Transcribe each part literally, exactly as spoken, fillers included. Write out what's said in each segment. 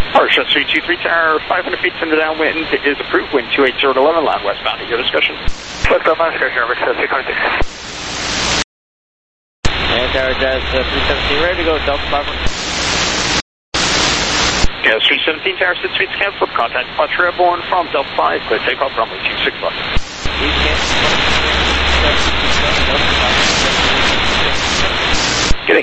Porsche three two three Tower, five hundred feet from the downwind is approved, wind two eight zero to eleven, land westbound at your discretion. Westbound, land discretion, over three twenty-six. And Tower Jazz uh, three seventeen, ready to go, Delta five one. Yes, three seventeen Tower, six feet cancelled, contact departure airborne from Delta five, clear takeoff runway two six one. Getting.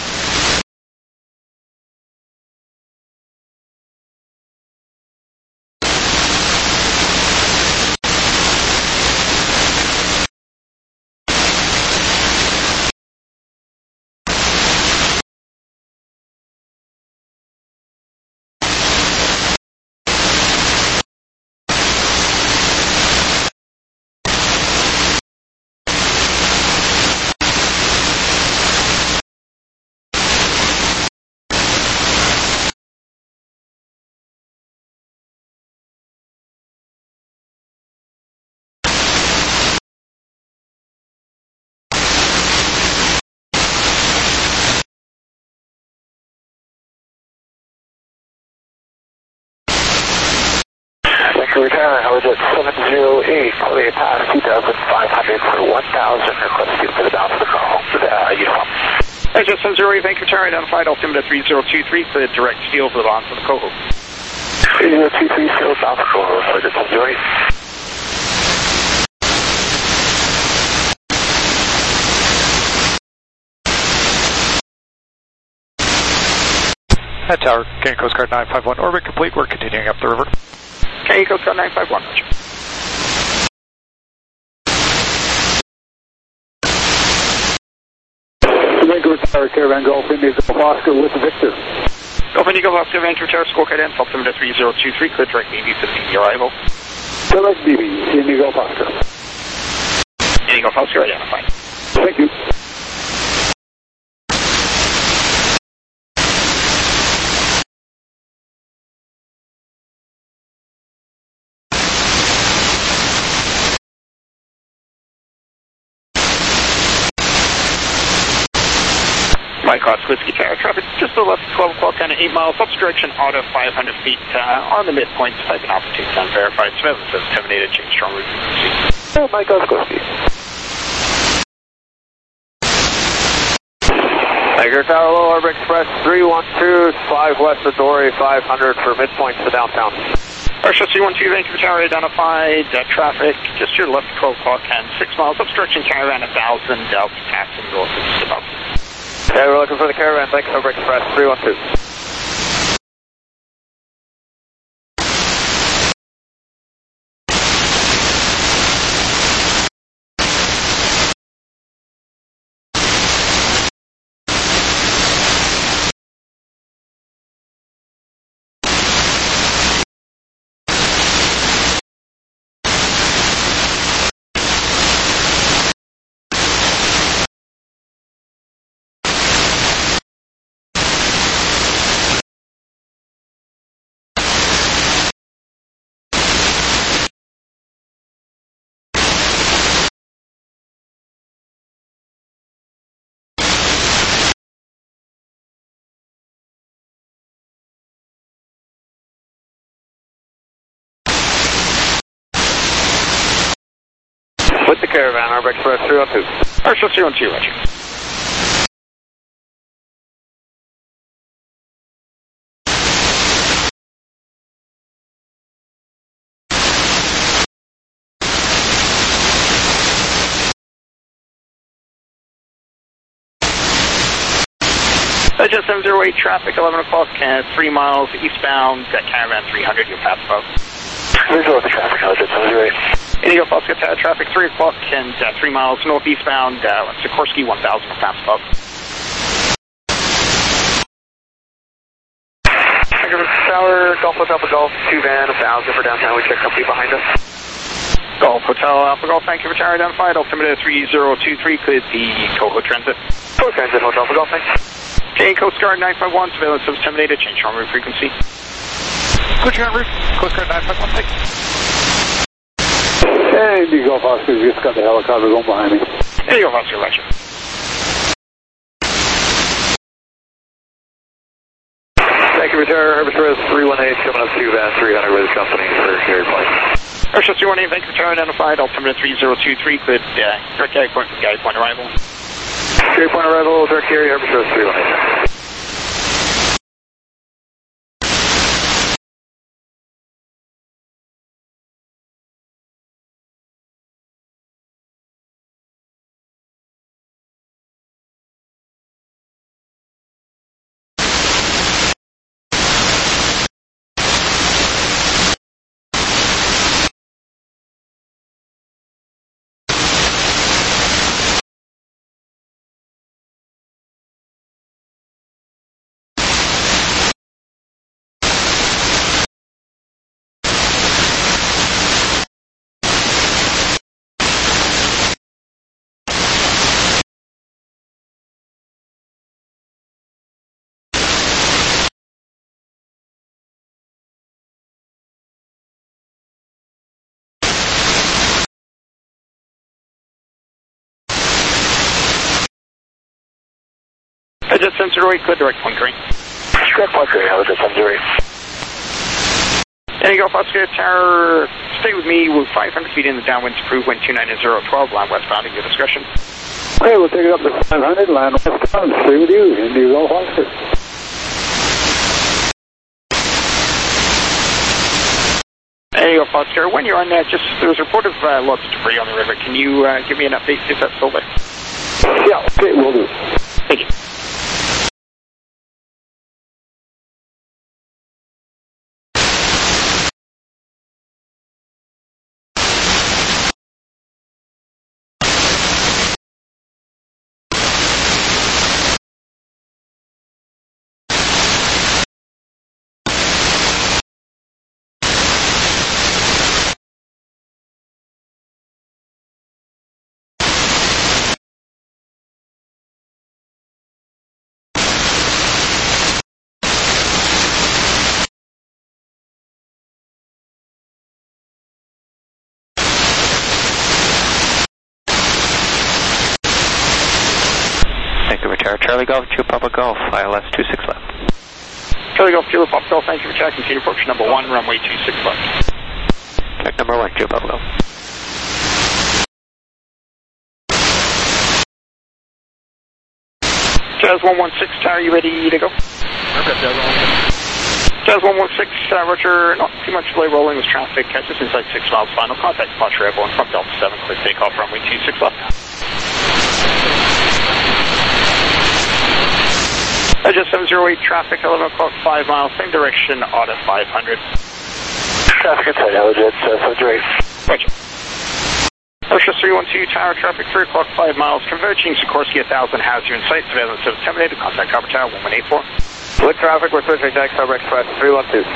Return, I was at seven zero eight, clear pass two thousand five hundred for one thousand, requested for the balance of the call for the uh, uniform. Hey, just seven zero eight, thank you, Tower, identified altimeter three zero two three for the direct steel for the balance of the Coho. three zero two three, still balance of the Coho, for the seven zero eight. At Tower, Canadian Coast Guard nine five one, orbit complete, we're continuing up the river. Canadian Coast Guard nine five one, roger. Vancouver Tower, Caravan Golf, Indigo Oscar with Victor. Golf Indigo Oscar, Vancouver Tower, scorecard in, altimeter three zero two three, clear direct B B for the arrival. Direct B B, Indigo Oscar. Indigo Oscar identified. Thank you. Mike Oscar, Whiskey Tower, traffic just to the left, twelve o'clock, kind of eight miles, up direction, auto five hundred feet uh, on the midpoint, type and altitude, unverified, surveillance has terminated, change strong route frequency. Oh, Mike Oscar, Whiskey. Tiger Tower, Low Harbor Express three one two, five west of Dory, five hundred for midpoint to downtown. Porsche three one two, Vancouver Tower, identified, uh, traffic just to your left, twelve o'clock, and six miles, up direction, Caravan one thousand, Delta passing north east about. Okay, we're looking for the Caravan, thanks, Harbor Express three one two. With the Caravan, Harbor Express three one two. Porsche three one two, roger. Just seven zero eight, traffic, eleven o'clock, uh, three miles eastbound, uh, Caravan three hundred, you're past above. Visual of the traffic, I was at seven zero eight. Indigo Oscar Tower, traffic, three o'clock, and uh, three miles northeastbound, uh, Sikorsky one thousand, you're past above. Tower, Golf Hotel Alpha Golf, two van, one thousand for downtown, we check company behind us. Golf Hotel Alpha Golf, thank you for tower identified, altimeter three zero two three, cleared the Coho Transit. Coho Transit, Hotel Alpha Golf, thanks. Canadian Coast Guard nine five one, surveillance has terminated, change on route frequency. Switch on route, Coast Guard nine five one, thanks. Hey, Indigo Oscar, just got the helicopter going behind me. Indigo Oscar, roger. Thank you, Retired Herbert Express three one eight, coming up to Van three hundred with the company for carrier point. Airshow three one eight, thank you, Retired identified, altimeter three zero two three, good, uh, direct guide point, guide point arrival. Carrier point arrival, direct carrier Herbert Express three one eight. I just sent zero eight, good, direct point green. Direct point green, I was just on zero eight. There you go, Oscar Tower, stay with me, we're five hundred feet in the downwind, approved, wind two nine zero twelve, land westbound at your discretion. Okay, we'll take it up to five hundred, land westbound, stay with you, Indy Golf Oscar. There you go, Oscar, when you're on that, just, there was a report of uh, lots of debris on the river, can you uh, give me an update, see if that's still there? Yeah, okay, we'll do. Thank you. Charlie Golf, True Papa Golf, I L S two six left. Charlie Golf, True Papa Golf, thank you for checking. Continue approach number one, runway two six left. Check number one, True Papa Golf. Jazz one one six, Tower, you ready to go? Okay, Jazz one one six. Jazz one one six, uh, Roger, not too much delay rolling with traffic, uh, just inside six miles, final contact, departure airborne from Delta seven, clear takeoff, runway two six left. I just seven zero eight, traffic, eleven o'clock, five miles, same direction, auto five hundred. Traffic inside, Elgin, seven zero eight. Roger. Ocean three one two, Tower, traffic, three o'clock, five miles, converging, Sikorsky one thousand, has you in sight, surveillance service terminated, contact Copper Tower, one one eight four. With traffic, we're switching next, Herbert Express three one two.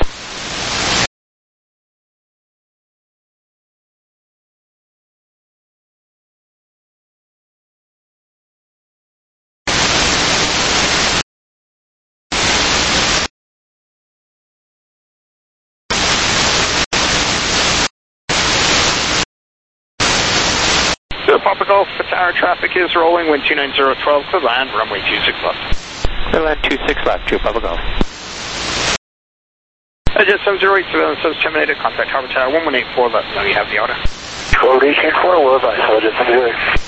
Papa Golf, Tower, traffic is rolling, wind two nine zero twelve, clear land, runway two six left. Clear land two six left, True Papa Golf. I just seven zero eight, surveillance service terminated, contact Copper Tower, one one eight four, let us know you have the order. twelve eighteen four, will advise, Elgin, seven zero eight.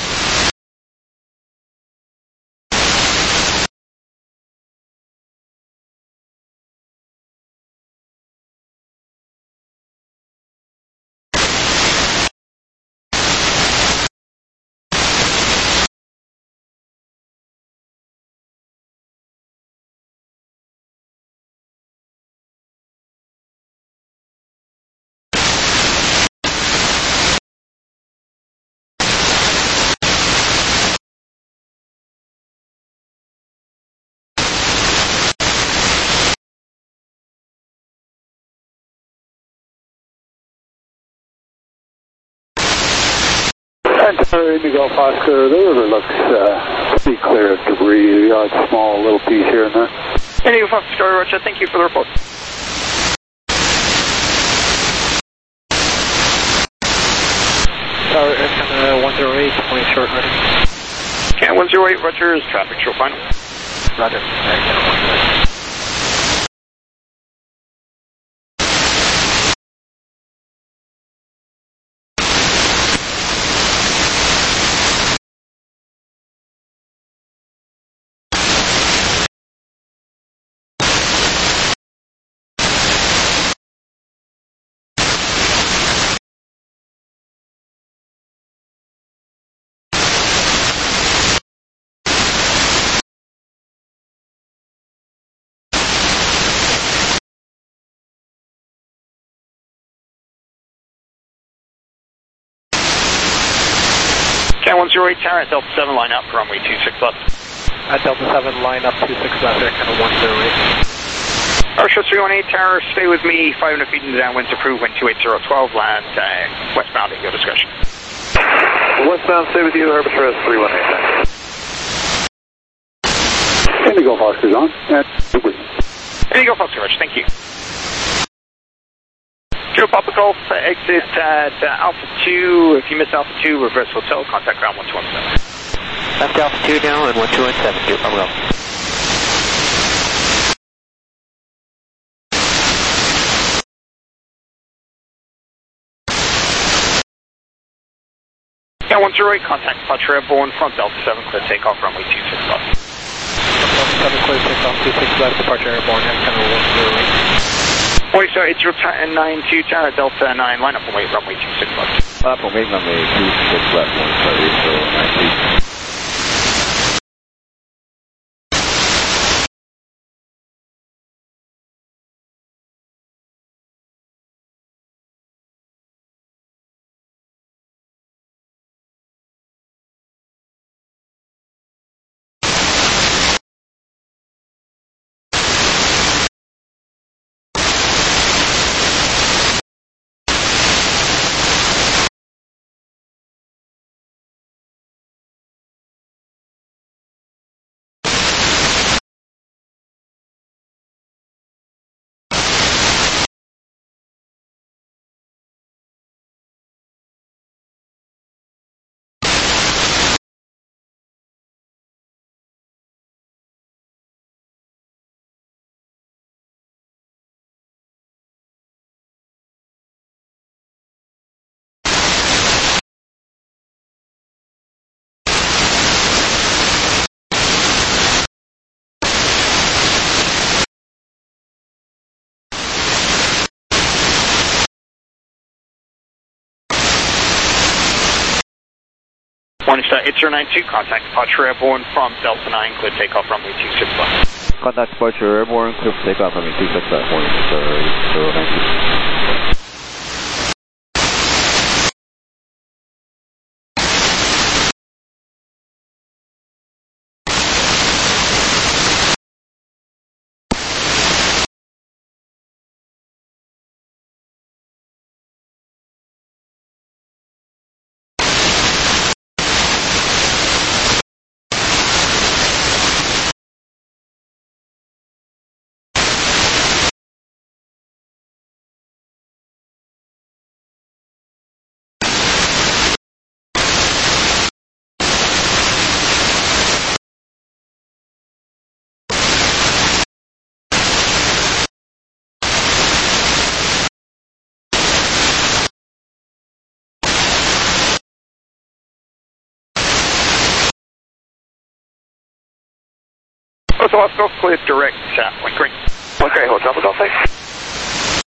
Tower, Indy Golf Oscar, the river looks uh, pretty clear of debris, a uh, small little piece here and there. Indy Golf Oscar, Roger, thank you for the report. Tower, uh, one zero eight, point short ready. Okay, one zero eight, Roger, is traffic, show final. Roger. one zero eight Tower at Delta seven, line up, runway two six left. At Delta seven, line up two six left, Air Canada one zero eight. Airshow three one eight Tower, stay with me, five hundred feet in the downwinds approved, wind two eight zero twelve, land uh, westbound at your discretion. Westbound, stay with you, Herbitress three one eight. Indigo Foster's on. And Indigo Foster, Rich, thank you. Joe Papa Golf, uh, exit at uh, Alpha two. If you miss Alpha two, reverse hotel, contact ground one two one seven. Left Alpha two now and one two one seven, Joe Papa Golf. Yeah, one zero eight, contact Departure Airborne, front Delta seven, clear takeoff, runway two six left. Delta seven, clear takeoff, two six left, Departure Airborne, Air Canada one zero eight. Wait, sorry, it's nine two Tower, Delta nine, line up and wait, runway two six left. Platform eight, runway two six left, one sorry, so nine two. Morning Star eight zero nine two, contact Departure Airborne from Delta nine, clear takeoff, runway two six left. Contact Departure Airborne, clear for takeoff, runway two six left, morning Star eight zero nine two. Hotel Oscar, clear direct, uh, point green. Okay, Hotel Golf, thanks.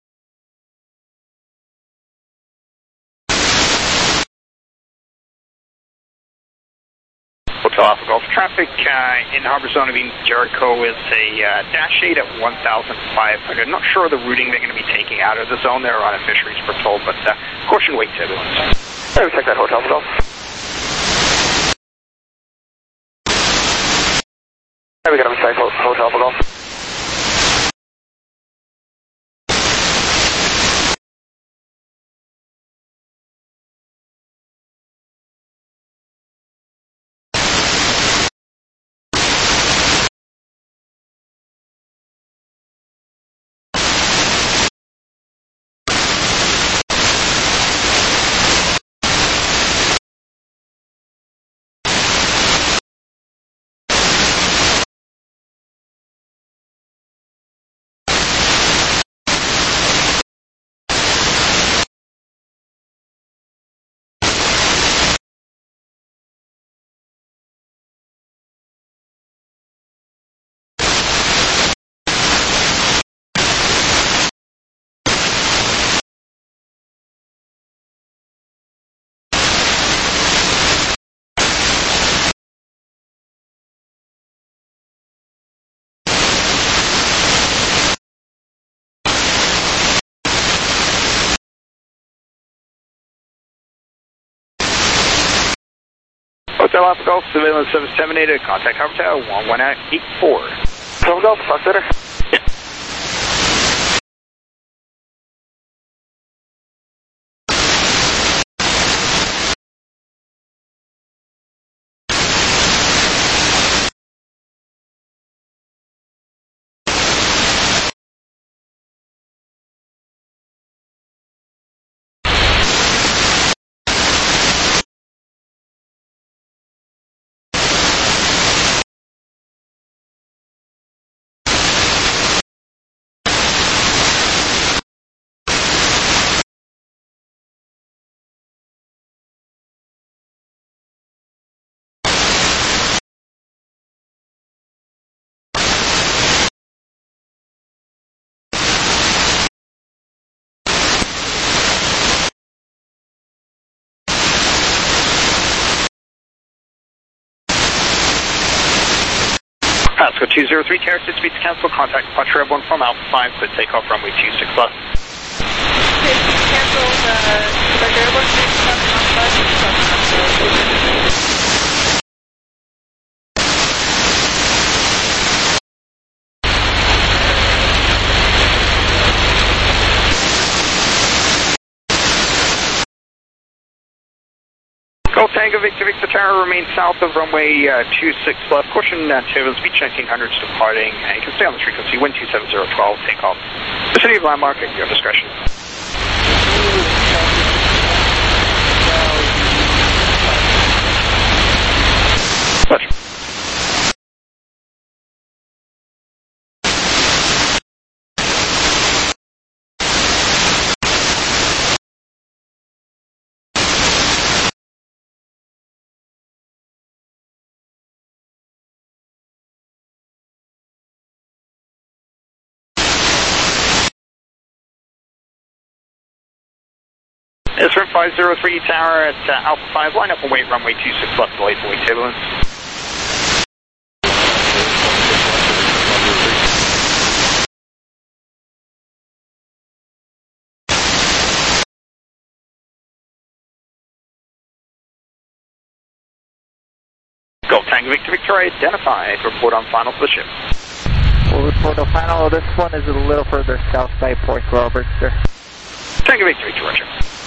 Hotel Alpha Golf traffic uh, in Harbor Zone of Jericho is a uh, dash eight at one thousand five hundred. Not sure the routing they're going to be taking out of the zone. They're on a fisheries patrol, but uh, caution wait to everyone. Hey, we check that Hotel Golf. Hey, we got a mistake, Hotel Golf. Golf Golf, surveillance service terminated, contact Harbor Tower one one eight four. Golf Golf, Fox Center. Pasco two zero three, Terrace, speeds cancel, contact Departure Airborne from Alpha five, clear takeoff runway two six left. Okay, cancel the Departure Airborne, speeds cancel, Alpha five, Golf Tango Victor Victor Tower remains south of runway uh, two six left. Caution uh, turbulence, speed nineteen hundreds departing. And you can stay on the frequency wind two seven zero one two, take off. Vicinity of landmark at your discretion. Pleasure. It's from five zero three Tower at uh, Alpha five, line up and wait, runway two six left, delayed for wait turbulence. Golf Tango Victor Victoria, identified, report on final for the ship. We'll report on final. This one is a little further south by Port Roberts, sir. Tango Victor Victor, roger.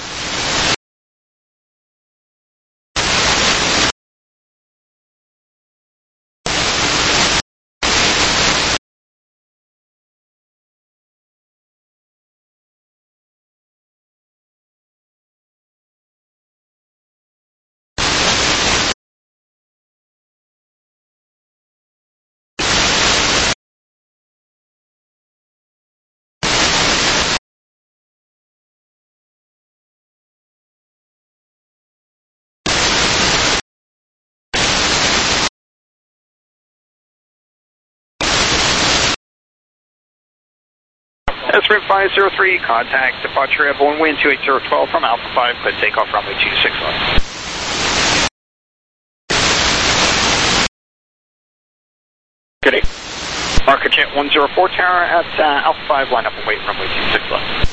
That's Sprint five zero three, contact Departure Airborne, wind two eight zero one two from Alpha five, clear takeoff runway two six left. Good day. Marker Jet one zero four Tower at uh, Alpha five, line up and wait, runway two six left.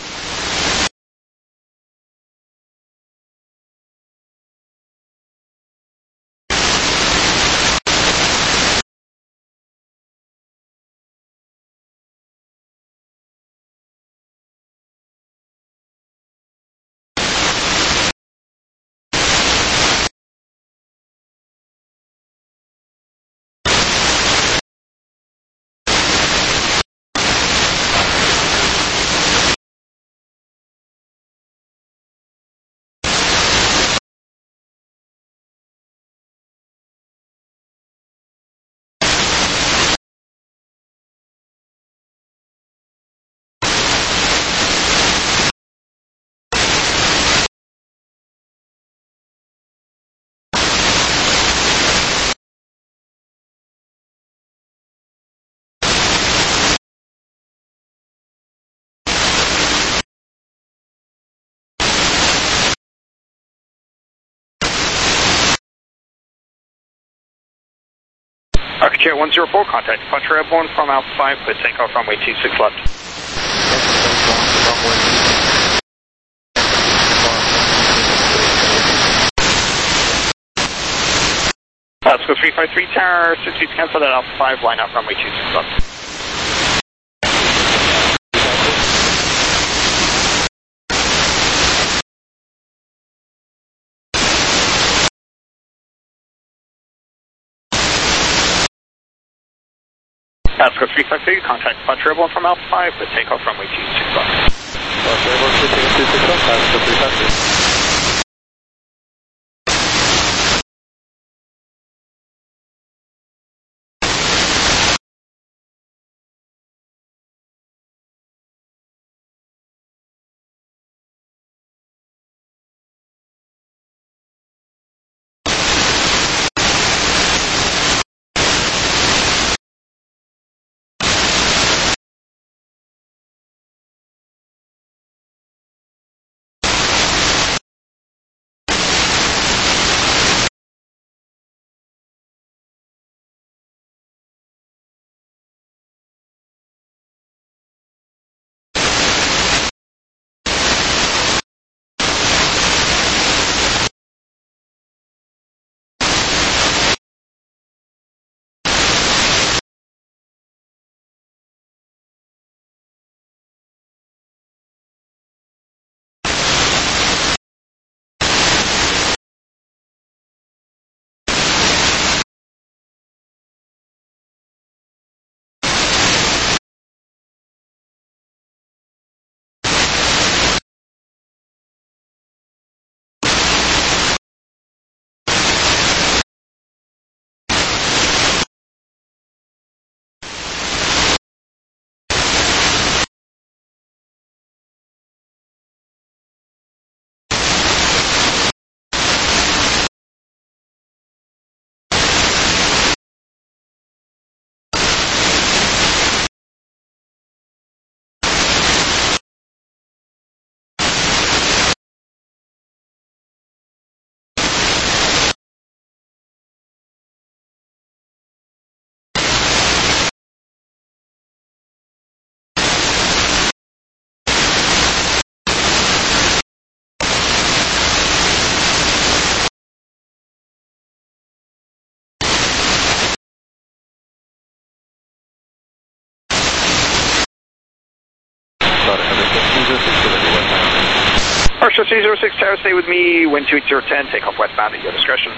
Arctic one zero four, contact Departure Airborne from Alpha five, clear takeoff runway two six left. Pasco three five three Tower, six feet cancel at Alpha five, line up runway two six left. Pasco three five three, contact Quattro Airborne from Alpha five, but takeoff runway two six left. Quattro Airborne continuing two six left, Pasco three five three. Archer three zero six Tower, stay with me, wind two eight zero ten, take off westbound at your discretion.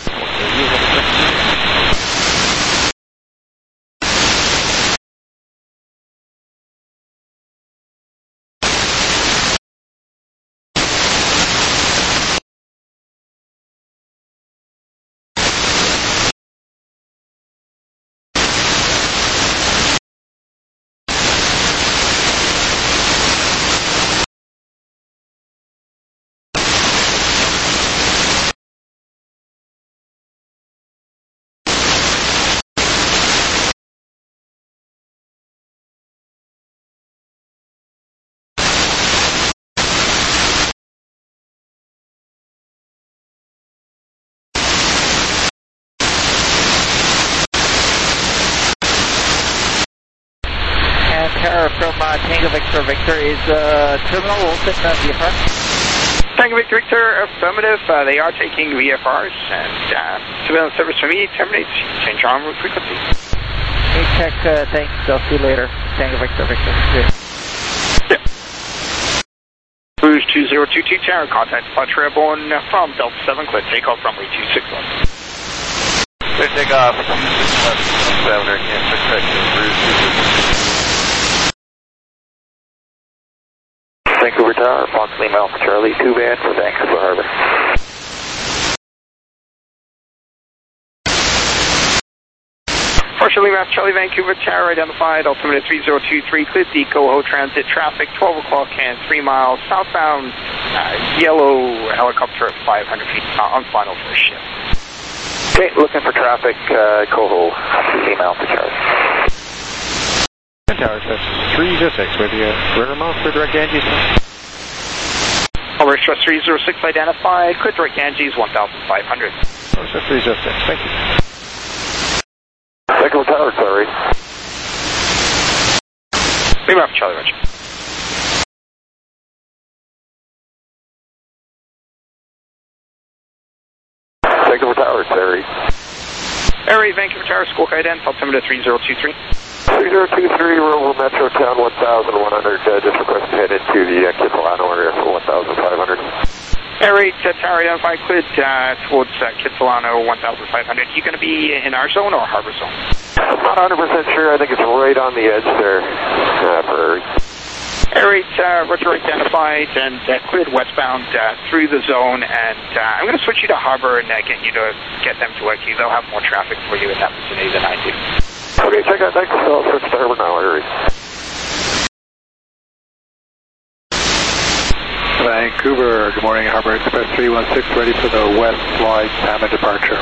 Tower from uh, Tango Victor Victor is uh, terminal open uh, V F R? Tango Victor Victor, affirmative. Uh, they are taking V F Rs and uh, surveillance service for me terminates. Change en route frequency. Hey, check. Uh, thanks. I'll see you later. Tango Victor Victor. Good. Yeah. Rouge two zero two two Tower, contact Quattro Airborne from Delta seven, clear takeoff runway two six left. Clear takeoff two six left, seven, cancel correction, Rouge two zero two two. Vancouver Tower, Fox Lima Alpha Charlie, two van for Vancouver Harbor. Partially Lima Alpha Charlie, Vancouver Tower, identified, altimeter three zero two three, cleared the Coho Transit traffic, twelve o'clock and three miles, southbound, uh, yellow helicopter at five hundred feet, uh, on final for a shift. Okay, looking for traffic, uh, Coho, Lima Alpha Charlie. Tower three zero six with you. River mouth for direct Ganges. Over Express three zero six identified, clear direct Ganges one thousand five hundred. Over three zero six, thank you. Vancouver Tower, sorry. Lima Alpha Charlie, Roger. Vancouver Tower, sorry. Air eight, Vancouver Tower, School Kite N, altimeter three zero two three. three zero two three, Rover Metro Town one thousand one hundred, uh, just request to head into the uh, Kitsilano area for one thousand five hundred. Air eight, uh, Tower identify, cleared uh, towards uh, Kitsilano one thousand five hundred. You going to be in our zone or harbor zone? I'm not one hundred percent sure, I think it's right on the edge there uh, for Air eight, uh, rotor identified and uh, cleared westbound uh, through the zone, and uh, I'm going to switch you to harbor and uh, get you to get them to work you. They'll have more traffic for you in that vicinity than I do. Okay, check out next, so I'll switch to harbor now, Air eight. Vancouver, good morning, Harbor Express three one six, ready for the west slide, Tama departure.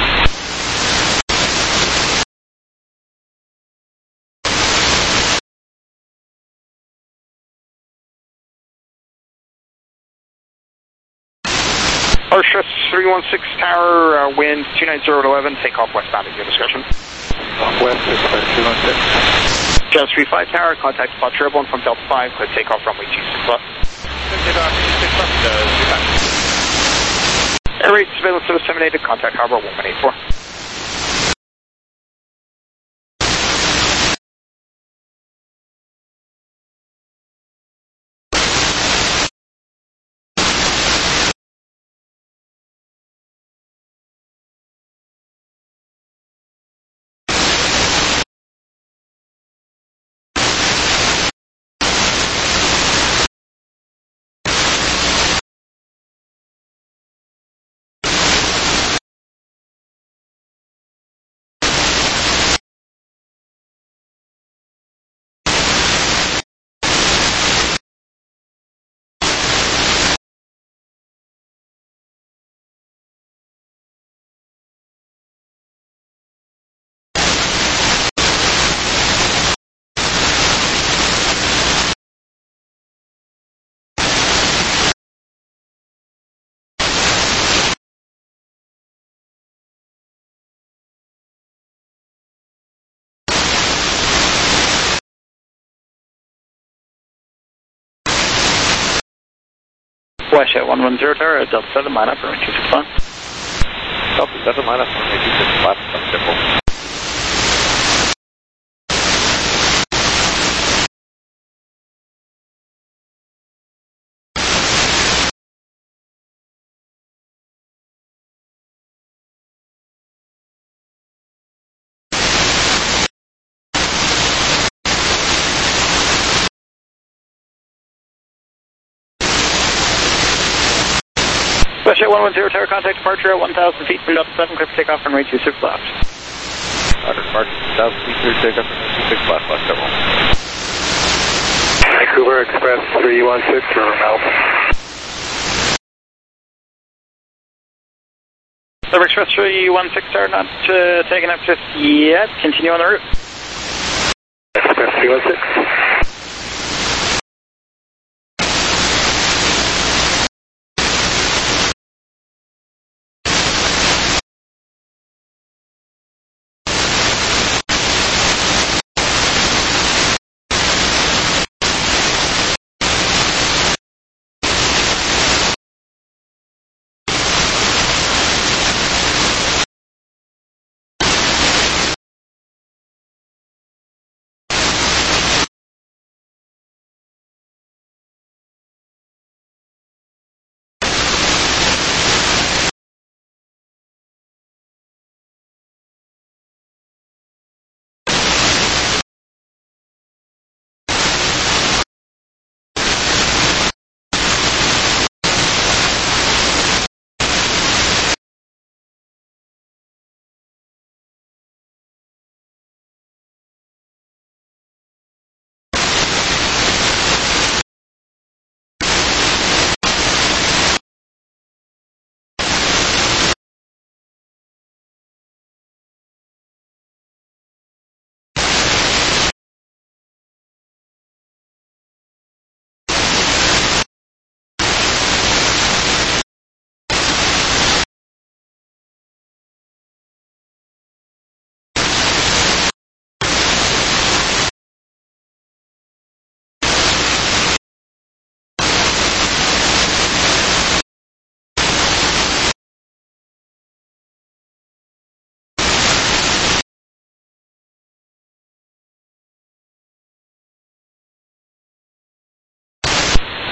Arshus three one six Tower, uh, wind two nine zero at eleven, take off westbound at your discretion. West Express three one six. Jazz three five Tower, contact spot Airborne from Delta five, clear takeoff runway two six left. Air eight, surveillance service terminated, contact harbor one one eight four. Flash at one one zero Tower, Delta seven, line up, runway two six one. Delta seven, line up, runway two six one, simple. Flash at one one zero Tower, contact departure at one thousand feet, cleared up to seven, clear for takeoff, runway two six left. Roger, departure one thousand feet, clear takeoff, runway two six left, left several. Vancouver Express three one six, River Mouth. River Express three one six Tower, not uh, taking up just yet, continue on the route. Express three one six.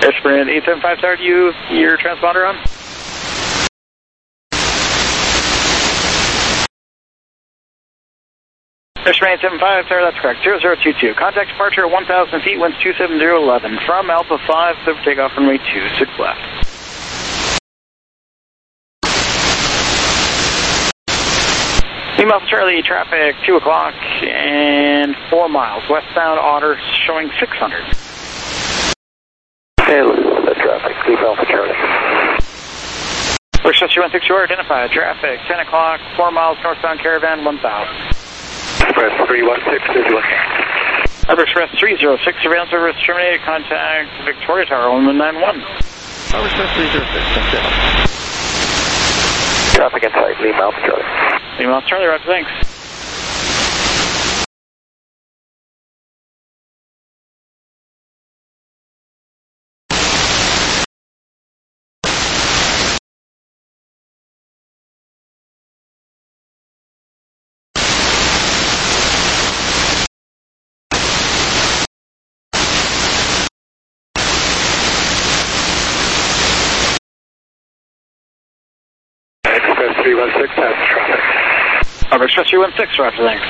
Sprint eight seven five, start you, your transponder on? Sprint eight seven five, sir, that's correct, zero zero two two. Contact departure at one thousand feet, winds two seven zero eleven. From Alpha five, clear for takeoff runway two six left. Lima Alpha Charlie, traffic two o'clock and four miles. Westbound Otter showing six hundred. Hey, the traffic, Lima Alpha Charlie. Express three one six, you're identified. Traffic ten o'clock, four miles northbound Caravan one thousand. Express three one six, visual. Harbor Express three zero six, surveillance service terminated. Contact Victoria Tower one one nine one. Harbor Express three zero six, thank you. Traffic in sight, Lima Alpha Charlie. Lima Alpha Charlie, roger, thanks. Express three one six has traffic. Harbor Express three one six, roger, thanks.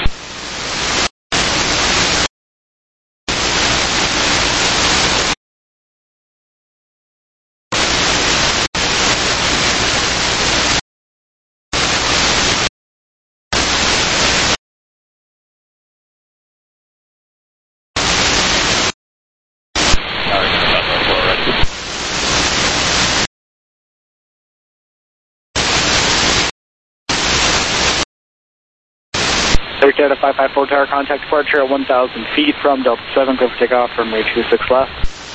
Victoria five five four Tower, contact departure at one thousand feet from Delta seven, go for takeoff from runway two six left.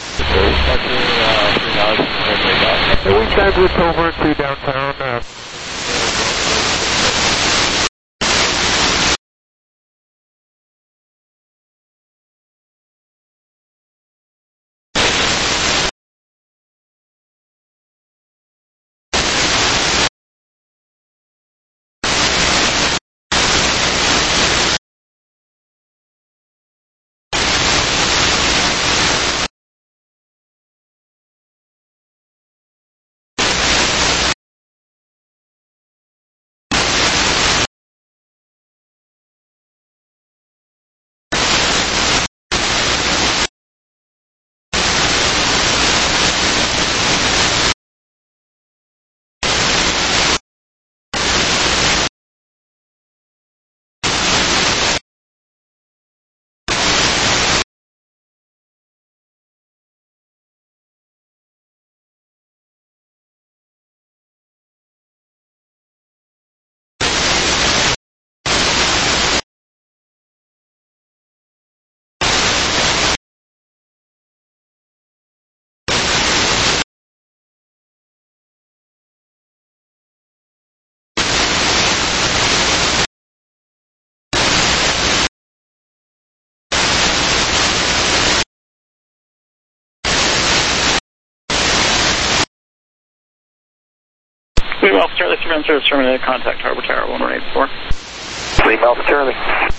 We stand with over to downtown. Uh, Lima Alpha Charlie, surveillance service terminated. Contact Harbor Tower one one eight four. Lima Alpha Charlie.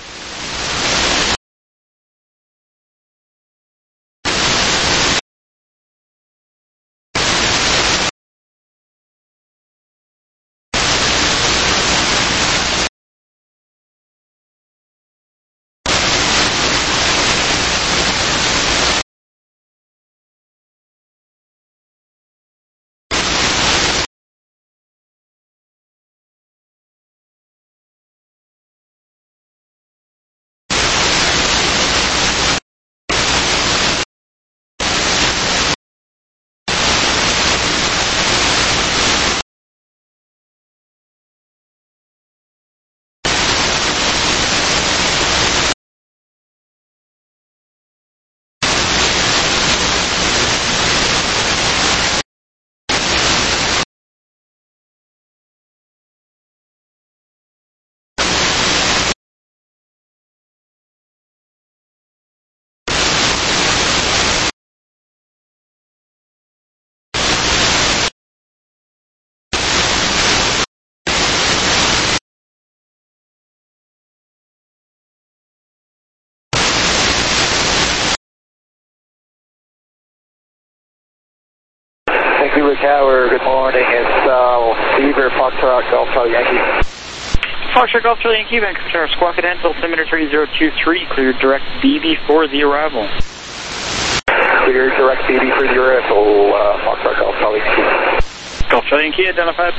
Tower, good morning. It's uh, Beaver, Foxtrot, Golf Charlie Yankee. Foxtrot, Golf Charlie Yankee, Vancouver Tower, Squawk Dental, altimeter three zero two three, clear direct B B for the arrival. Clear direct B B for the arrival, uh, Foxtrot, Golf Charlie Yankee. Golf Charlie Yankee identified.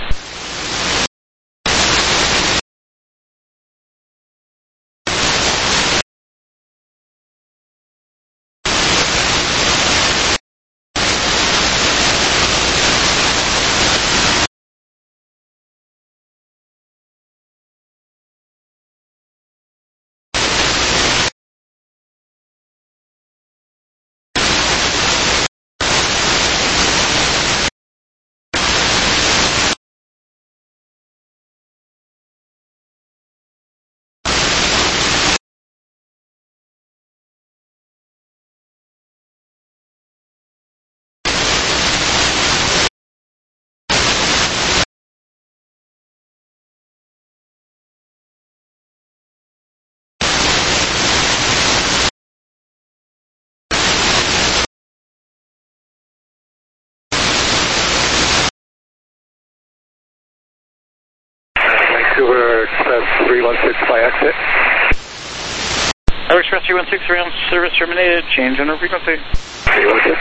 Vancouver Express three one six by exit. Vancouver Express three one six, ground service terminated, change in frequency. three one six.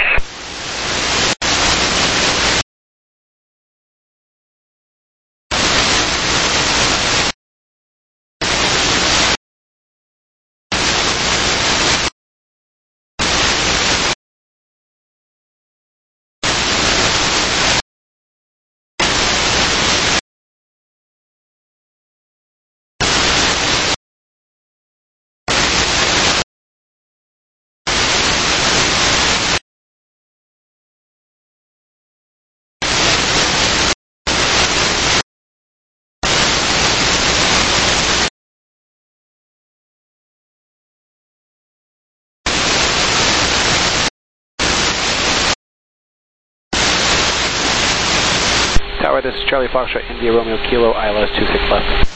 Tower, this is Charlie Foxtrot, India Romeo Kilo, I L S two six left.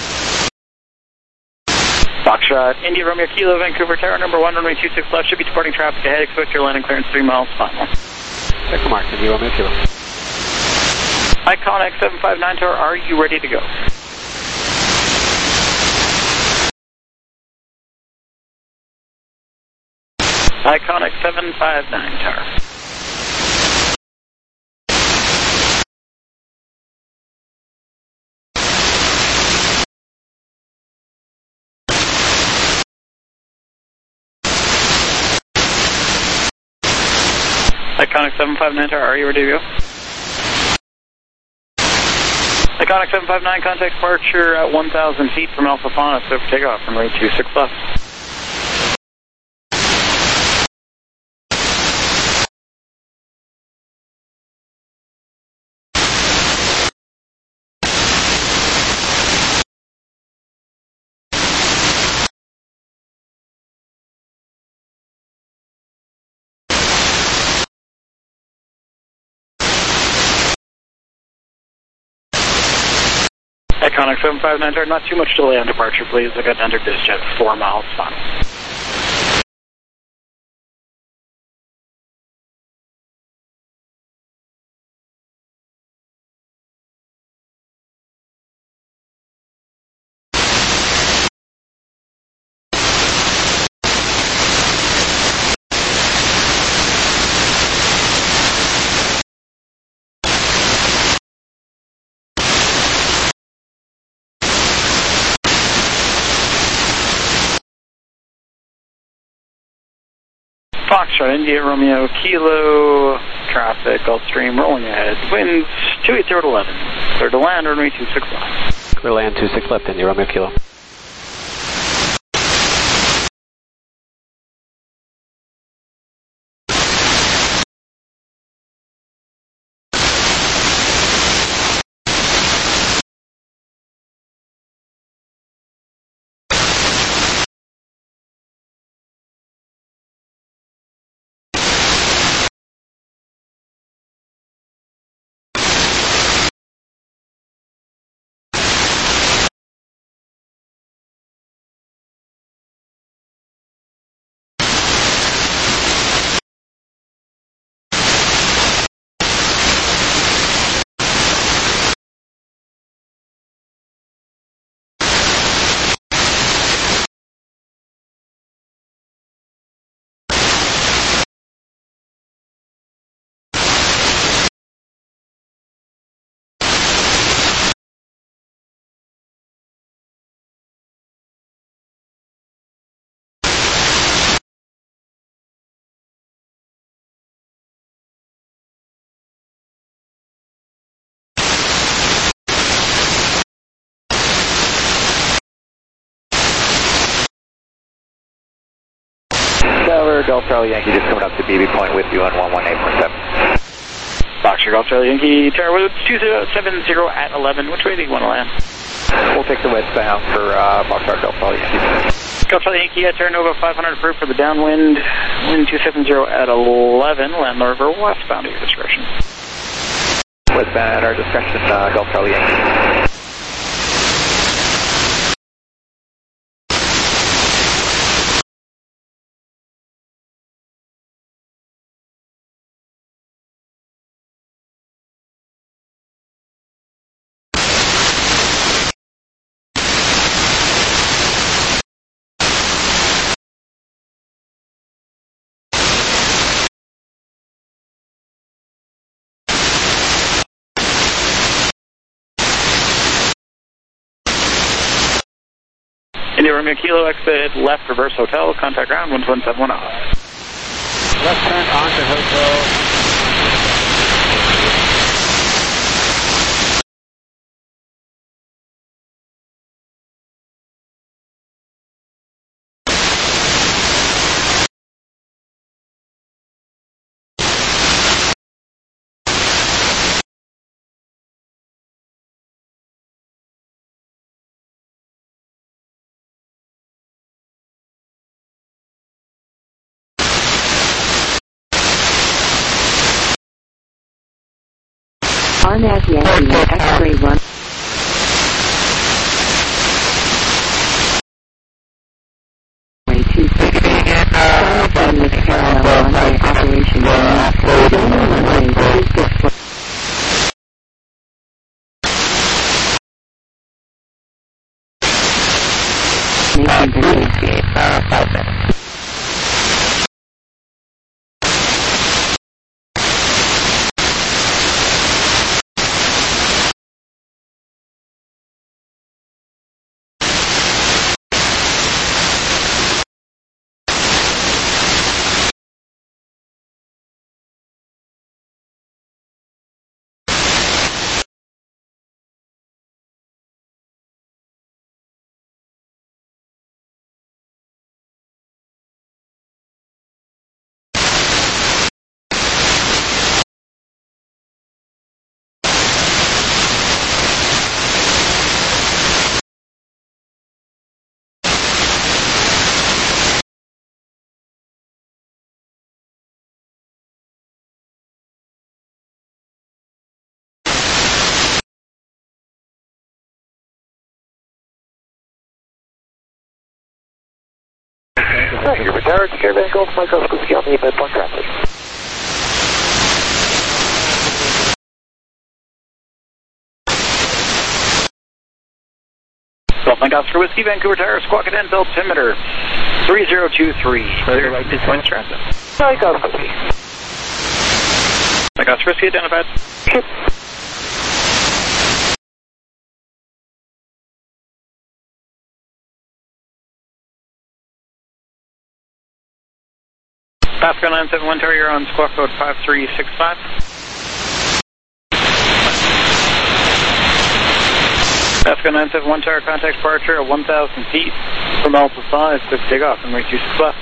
Foxtrot, India Romeo Kilo, Vancouver Tower, number one, runway two six left, should be departing traffic ahead, expect your landing clearance three miles, final. Second mark, India Romeo Kilo. Iconic seven five nine Tower, are you ready to go? Iconic seven five nine Tower. Iconic seven five nine Tower, are you ready to go? Iconic seven five nine, contact departure at one thousand feet from Alpha Fauna, so for takeoff from runway two six left. Iconic seven five nine Tower, not too much delay on departure, please. I got to enter BizJet four miles final. Foxtrot, India Romeo Kilo, traffic, Gulfstream, rolling ahead, winds two eight zero to eleven, clear to land, runway two six left. Clear land two six left, India Romeo Kilo. Tower, Golf Charlie Yankee just coming up to B B point with you on one one eight point seven. Boxer Golf Charlie Yankee Tower two seven zero at eleven. Which way do you want to land? We'll take the westbound for uh, Boxer Golf Charlie Yankee. Golf Charlie Yankee at Terra Nova five hundred approved for the downwind. Wind two seven zero at eleven. Land the river westbound at your discretion. Westbound at our discretion, uh, Golf Charlie Yankee. India Romeo Kilo, exit left, reverse hotel, contact ground one one seven one zero. Left turn onto hotel. R N A S Yankee, X-ray run. two six simultaneous parallel runway operation runway runway two six four. Making the five minutes. Thank you. Retired, Caravan Golf, Mike Oscar, on the midpoint traffic. Golf Mike Oscar Whiskey, Vancouver Tower, Squawk Cadence, altimeter three zero two three. Clear right midpoint transit. Mike Oscar. Mike Oscar Whiskey identified. Pasco nine seven one Tower, you're on squawk code five three six five. Pasco nine seven one Tower, contact departure at one thousand feet from Alpha five, quick takeoff and right two six left.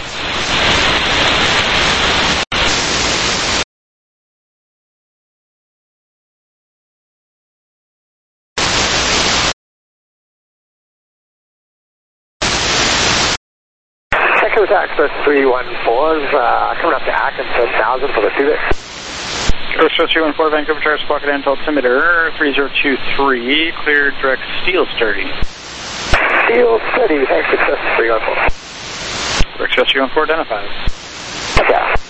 Express three one four is uh, coming up to Atkins one thousand for the Civic. Express three one four, Vancouver Tower, Squawk Cadence, altimeter three zero two three, cleared direct steel sturdy. Steel sturdy, thanks, Express three one four. Express three one four identified. Okay.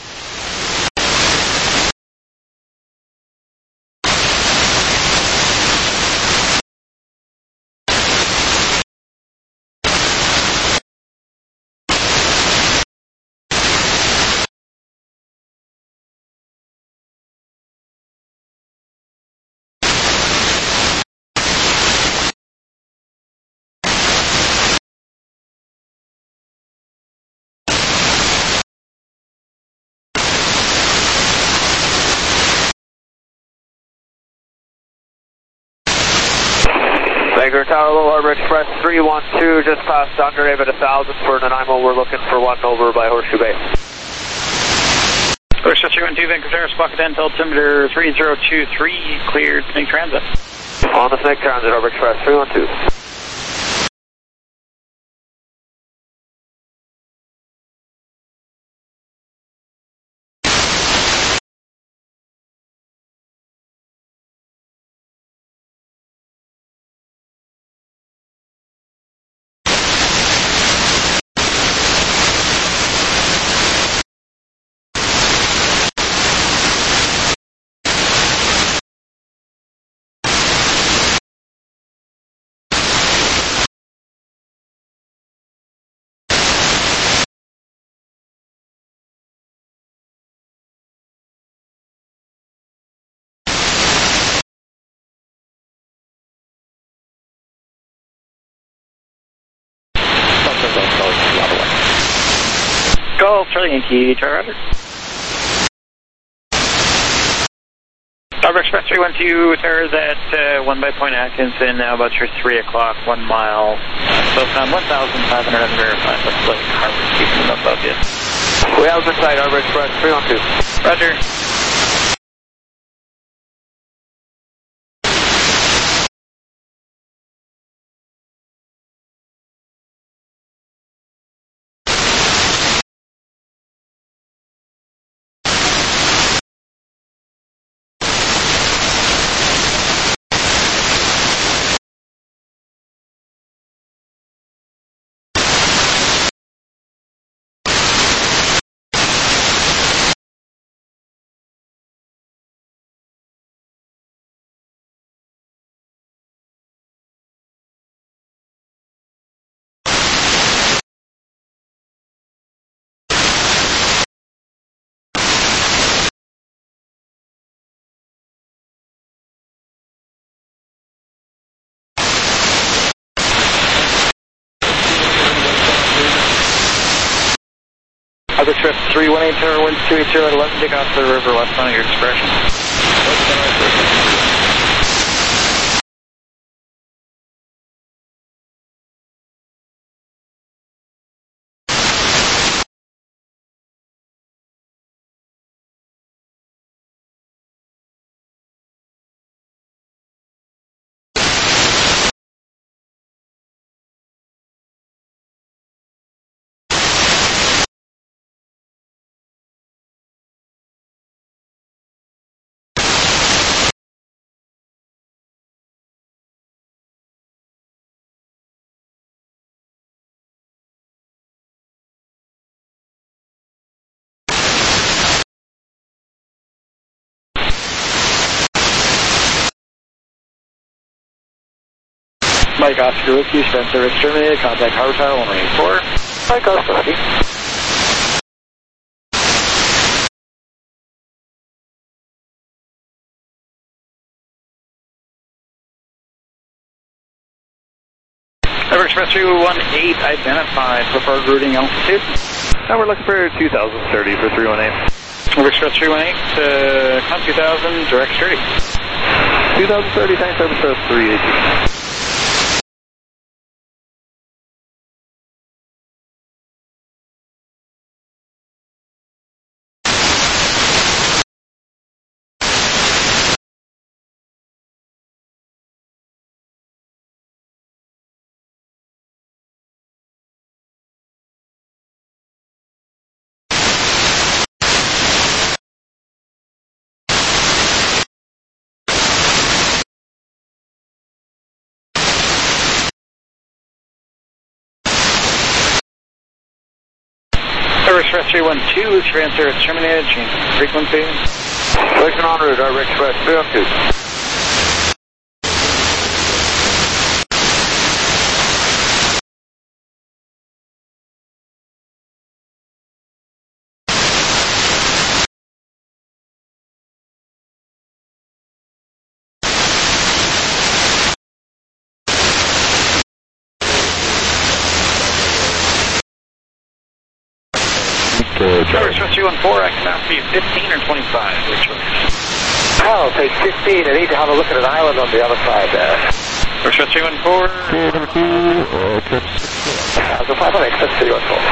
Vancouver Tower, Low Harbor Express three one two, just past Underave at one thousand for Nanaimo. We're looking for one over by Horseshoe Bay. Express three one two, Vancouver Tower, Squawk Dental, altimeter three zero two three, cleared Snake Transit. On the Snake Transit, Harbor Express three one two. Golf, Charlie Yankee, Tower Roger. Harbor Express three one two, Towers at uh, one by Point Atkinson, now about your three o'clock, one mile. So found one thousand five hundred unverified. Looks like Harbor's keeping them above you. We have the site, Harbor Express three one two. Roger. Harbor Express three one eight, Tower one two eight zero at eleven, take off the river west on your expression. Mike Oscar Whiskey, Spencer service terminated, contact Harbor Tower one eight four. Mike Oscar Whiskey. Harbor Express three one eight, identified, preferred routing altitude. Now we're looking for two thousand thirty for three one eight. Harbor Express three one eight, uh, come two thousand, direct thirty. two thousand thirty, thanks, Harbor Express three eighty. Harbor Express three one two, transfer is terminated, change frequency. Collision en route, Harbor Express three one two. Harbor Express three one four, I can now see fifteen or twenty-five, which one? I'll take fifteen. I need to have a look at an island on the other side there. Express three one four. Alpha five on Express three one four.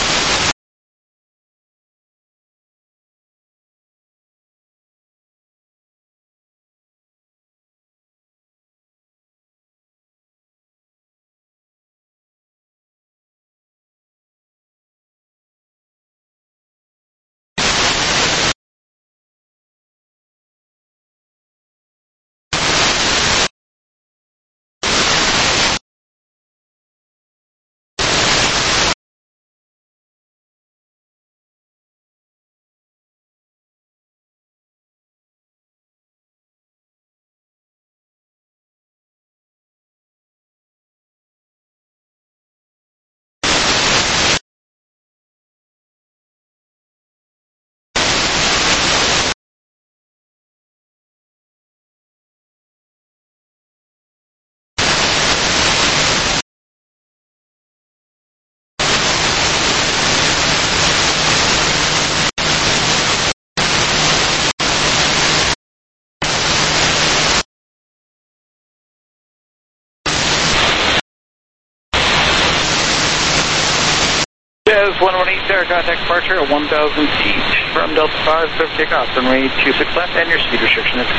one one eight, Sarah, contact departure at one thousand feet from Delta five, clear for takeoff, runway two six left, and your speed restriction is...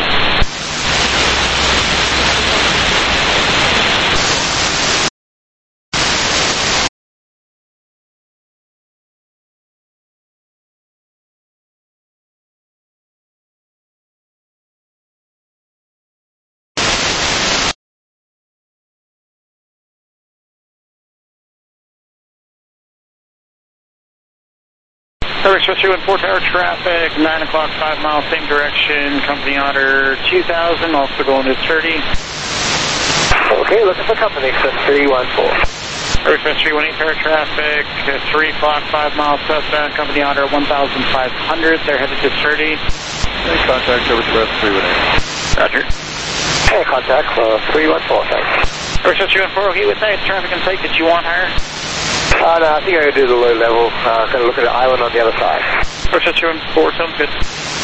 Express three one four, tower traffic, nine o'clock, five miles, same direction, company order two thousand, also going to thirty. Okay, looking for company, Express three one four. Express three one eight, tower traffic, three o'clock, five miles southbound, company order one thousand five hundred, they're headed to thirty. Hey, contact over Express three one eight. Roger. Hey, contact for three one four, thanks. Express three one four, okay with that, traffic in sight that you want higher? Uh, no, I think I'm going to do the low level. Uh, going to look at the island on the other side. Express three one four, sounds good.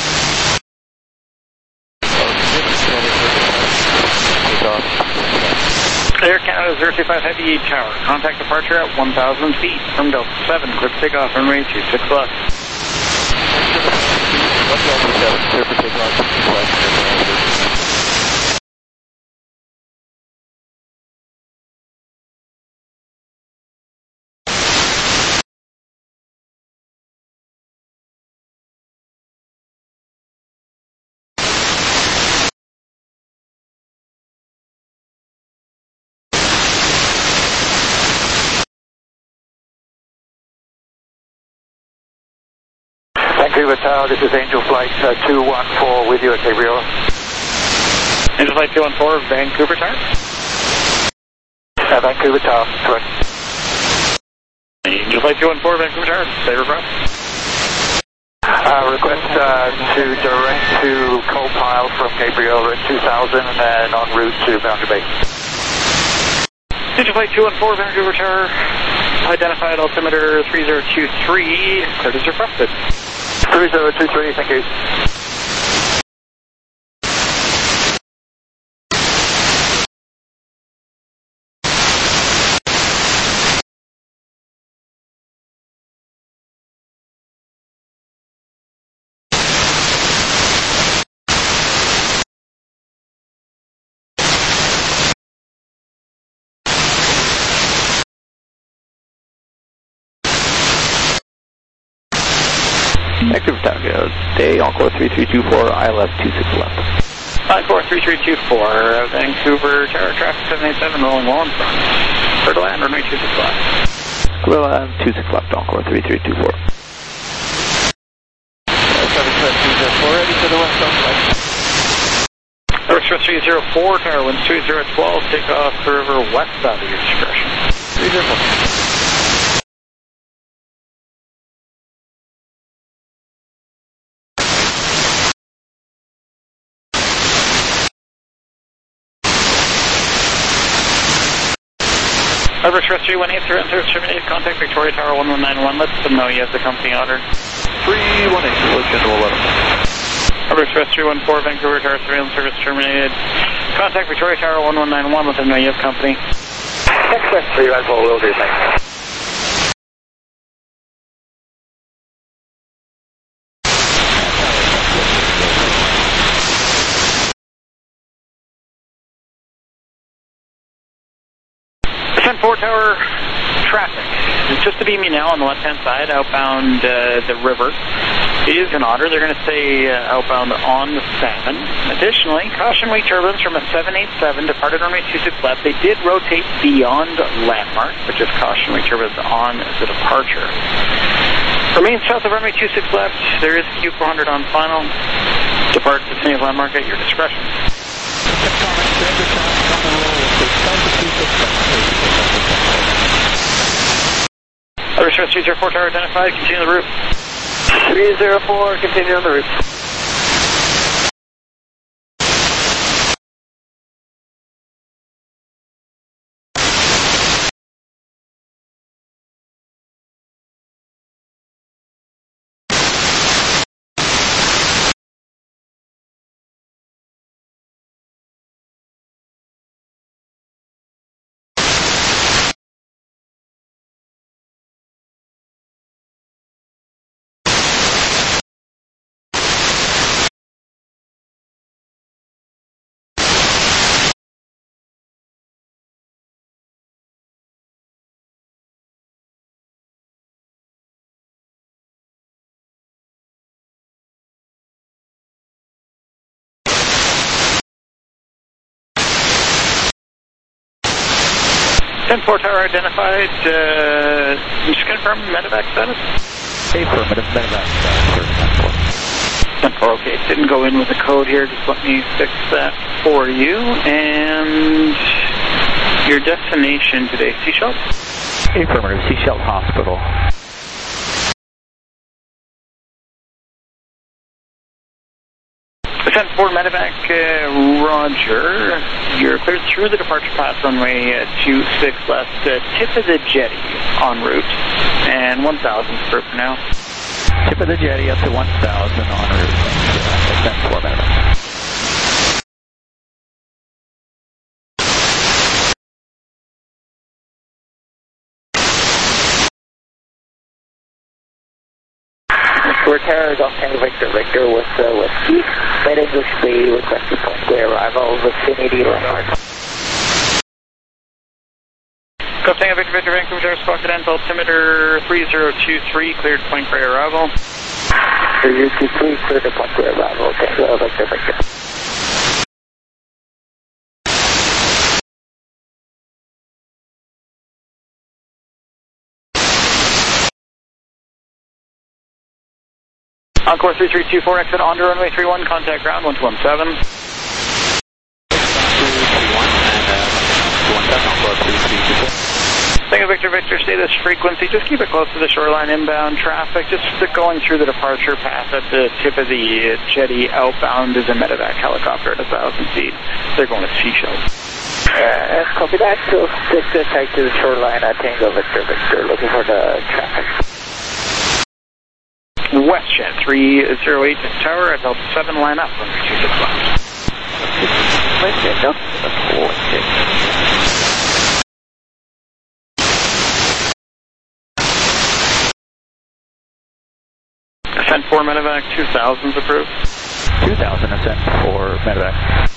Air Canada zero two five Heavy Tower. Contact departure at one thousand feet from Delta seven. Clear for takeoff, runway two six left. Clear for takeoff, two six left. Vancouver Tower, this is Angel Flight uh, two one four with you at Gabriel. Angel Flight two one four, Vancouver Tower? Uh, Vancouver Tower, correct. Angel Flight two one four, Vancouver Tower, say request. Uh, request uh, to direct to coal pile from Gabriel at two thousand and en route to Boundary Bay. Angel Flight two one four, Vancouver Tower, identified altimeter three zero two three, cleared as requested. three zero two three, thank you. Vancouver Tower, day Encore three three two four, I L S two six left. Encore three three two four, Vancouver Tower, traffic seven eight seven, rolling well in front. Clear to land, runway two six left. Clear to land, two six left, Encore three three two four. seven seven two zero four, ready to the west, on flight. Express three zero four, tower winds two zero one two, take off the river westbound at your discretion. three zero four. Harbor Express three one eight, surrender service terminated. Contact Victoria Tower one one nine one. Let them know you have the company order. three one eight, let's get to eleven. Harbor Express three one four, Vancouver Tower surveillance service terminated. Contact Victoria Tower one one nine one with an A F company. Express three one four, will do, thanks. Ascent four Tower traffic. It's just to beam you now on the left-hand side, outbound uh, the river. Is an otter. They're going to stay uh, outbound on the salmon. Additionally, caution wake turbulence from a seven eight seven departed runway two six left. They did rotate beyond landmark, but just caution wake turbulence on the departure. Remain south of runway two six left. There is Q four hundred on final. Depart vicinity of landmark at your discretion. Express three zero four Tower identified. Continue the route. three zero four, continue on the route. ten four Tower identified. Uh, just confirm medevac status. Affirmative, medevac status. ten four, okay. Didn't go in with the code here. Just let me fix that for you. And your destination today, Seychelles? Affirmative, Seychelles Hospital. ten four medevac, uh, Roger. You're cleared through the departure path runway uh, two six left, uh, tip of the jetty en route, and one thousand for now. Tip of the jetty up to one thousand en route. Uh, ten four medevac. Tower, Golf Tango Victor Victor with uh, Whiskey. Flight English Bay, requested point clear arrival, vicinity landmark. Golf Tango Victor Victor Vancouver, spotted end altimeter three zero two three, cleared point clear arrival. three zero two three, cleared to point clear arrival, Tango Victor Victor. Encore three three two four, exit onto runway three one, contact ground one two one seven. Tango Victor Victor, status frequency, just keep it close to the shoreline inbound traffic, just going through the departure path at the tip of the jetty. Outbound is a medevac helicopter at one thousand feet. They're going to Seychelles. Uh, copy that, so stick to tight to the shoreline at Tango Victor Victor, looking for the traffic. WestJet three zero eight Tower at Delta seven, line up, runway two six left. WestJet Delta four six. Ascent four medevac, two thousand's approved. two thousand ascent for medevac.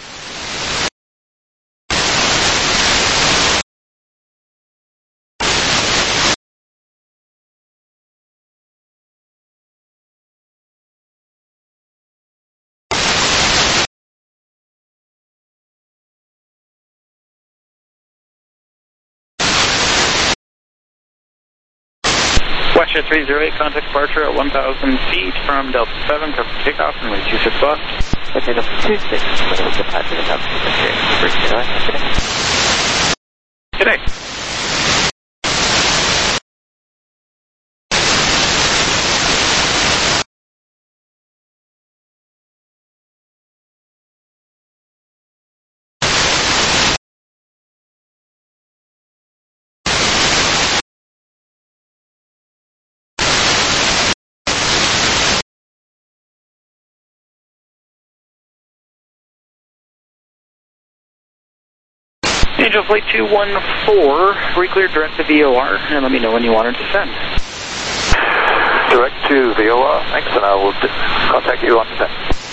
WestJet three zero eight, contact departure at one thousand feet from Delta seven, cover takeoff, runway two six left. Okay, Delta two six, departure at Delta seven. Good day. Angel Flight two one four, re-cleared direct to V O R, and let me know when you want to descend. Direct to V O R, thanks, and I will contact you on descent.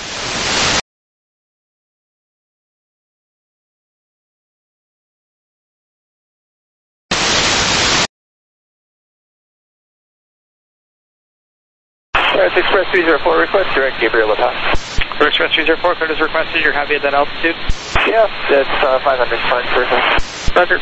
Alright, Express three zero four, request direct Gabriel Latas. Express three zero four, code is requested. You're happy at that altitude? Yeah, that's uh, five hundred, fine, perfect. Roger.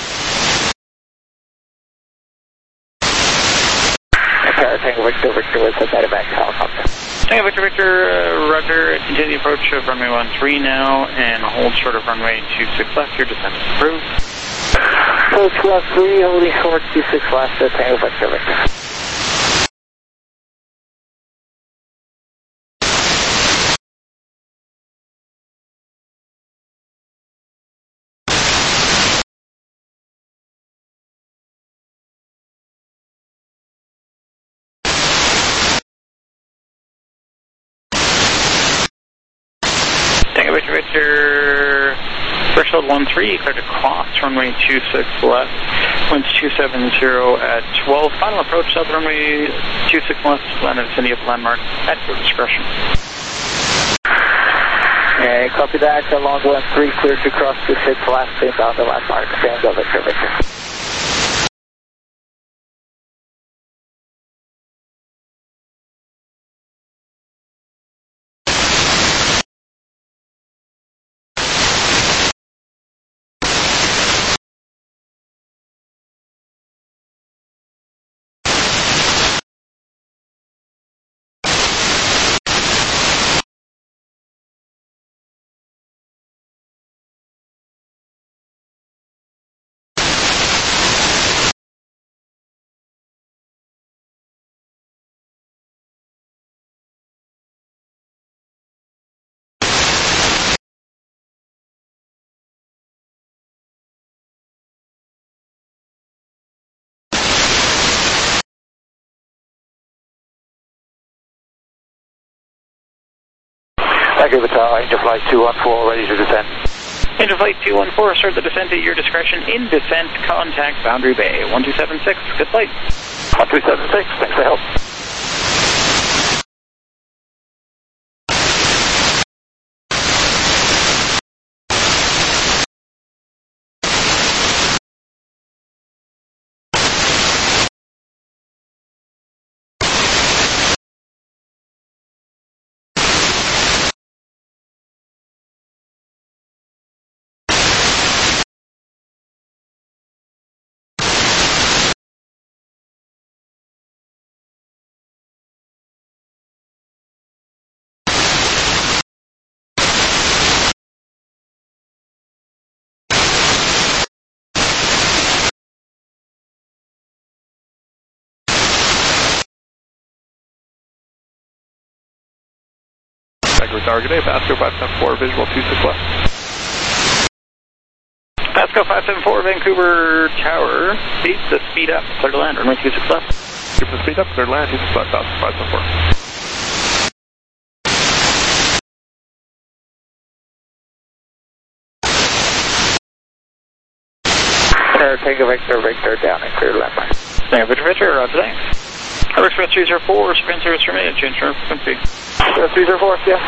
Tango Victor, Victor with the Medevac helicopter. Tango Victor, Victor, uh, Roger. Continue approach of runway one three now, and hold short of runway two six left. Your descent is approved. Approach left three, holding short two six left, uh, Tango Victor, Victor. Tango Victor, Victor, threshold one three, cleared to cross runway two six left, winds two seven zero at twelve, final approach south runway two six left, land in the vicinity of landmark at your discretion. Okay, copy that, along one three, cleared to cross two six left, inbound the landmark, Tango Victor, Victor. Thank you, Vital. Angel Flight two one four, ready to descend. Angel Flight two one four, start the descent at your discretion. In descent, contact Boundary Bay. one two seven six, good flight. one two seven six, thanks for help. Target A, Pasco five seven four, visual two six left. Pasco five seven four, Vancouver Tower, speed to speed up, clear to land, runway two six left. Keep the speed up, clear to land, two six left, Pasco five seven four. Tango Victor, Victor, down and clear to landmark. Tango Victor, Victor, roger thanks. Harbor Express three zero four, sprint service terminated, change turn frequency. Express three zero four, yeah.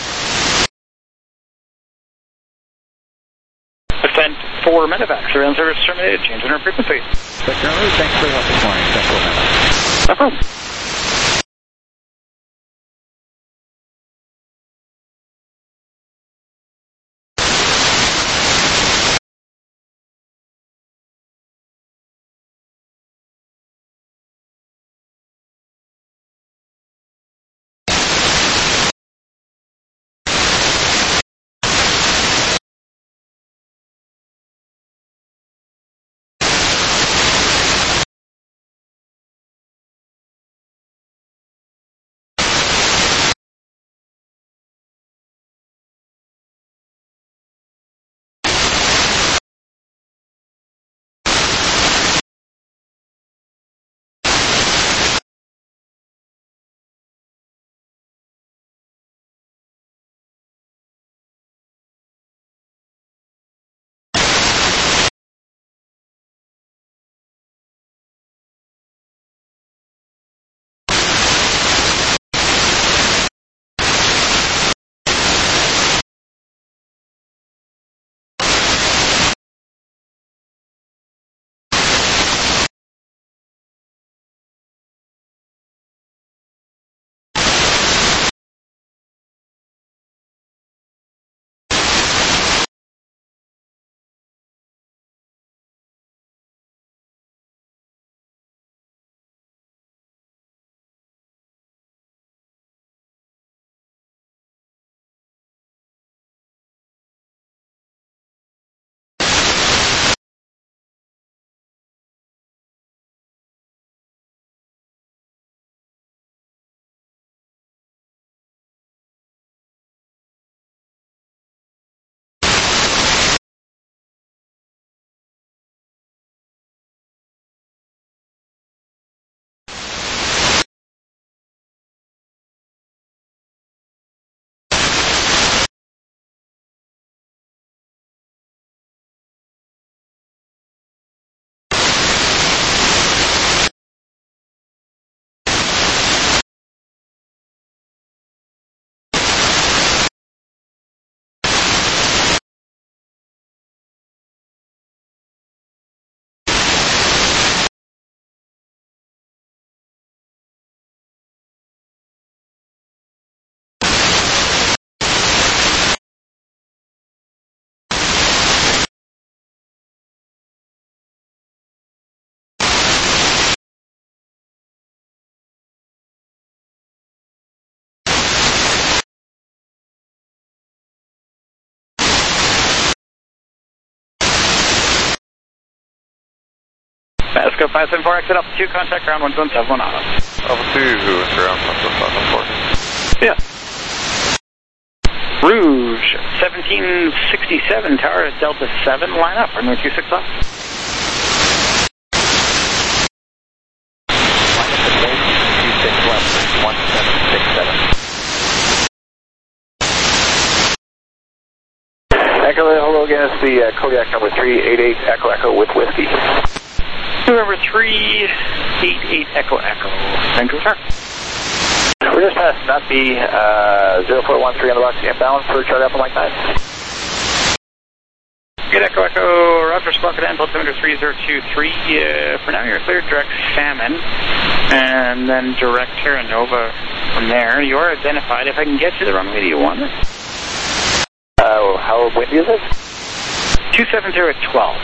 Descent for medevac, surveillance service terminated, change turn frequency. Thanks for your help this morning. Thanks for medevac. No problem. Vasco five seven four, exit Alpha two, contact ground one seven seven one Auto. Alpha two, ground one seven seven four. Yeah. Rouge, seventeen sixty-seven, tower at Delta seven, line up, runway two six left. Line up at base, two six left, one seven six seven. Echo, hello again, it's the uh, Kodiak number three eight eight Echo Echo with Whiskey. November three eight eight Echo Echo. Vancouver. We're just past Nutby, uh, zero four one three on the box, inbound for chart Alpha Mike nine. Good Echo Echo, Roger, Squawk at altimeter three zero two three. Uh, for now, you're cleared direct Salmon, and then direct Terra Nova from there. You are identified. If I can get you the runway, do you want it? Uh, how windy is it? two seven zero at twelve.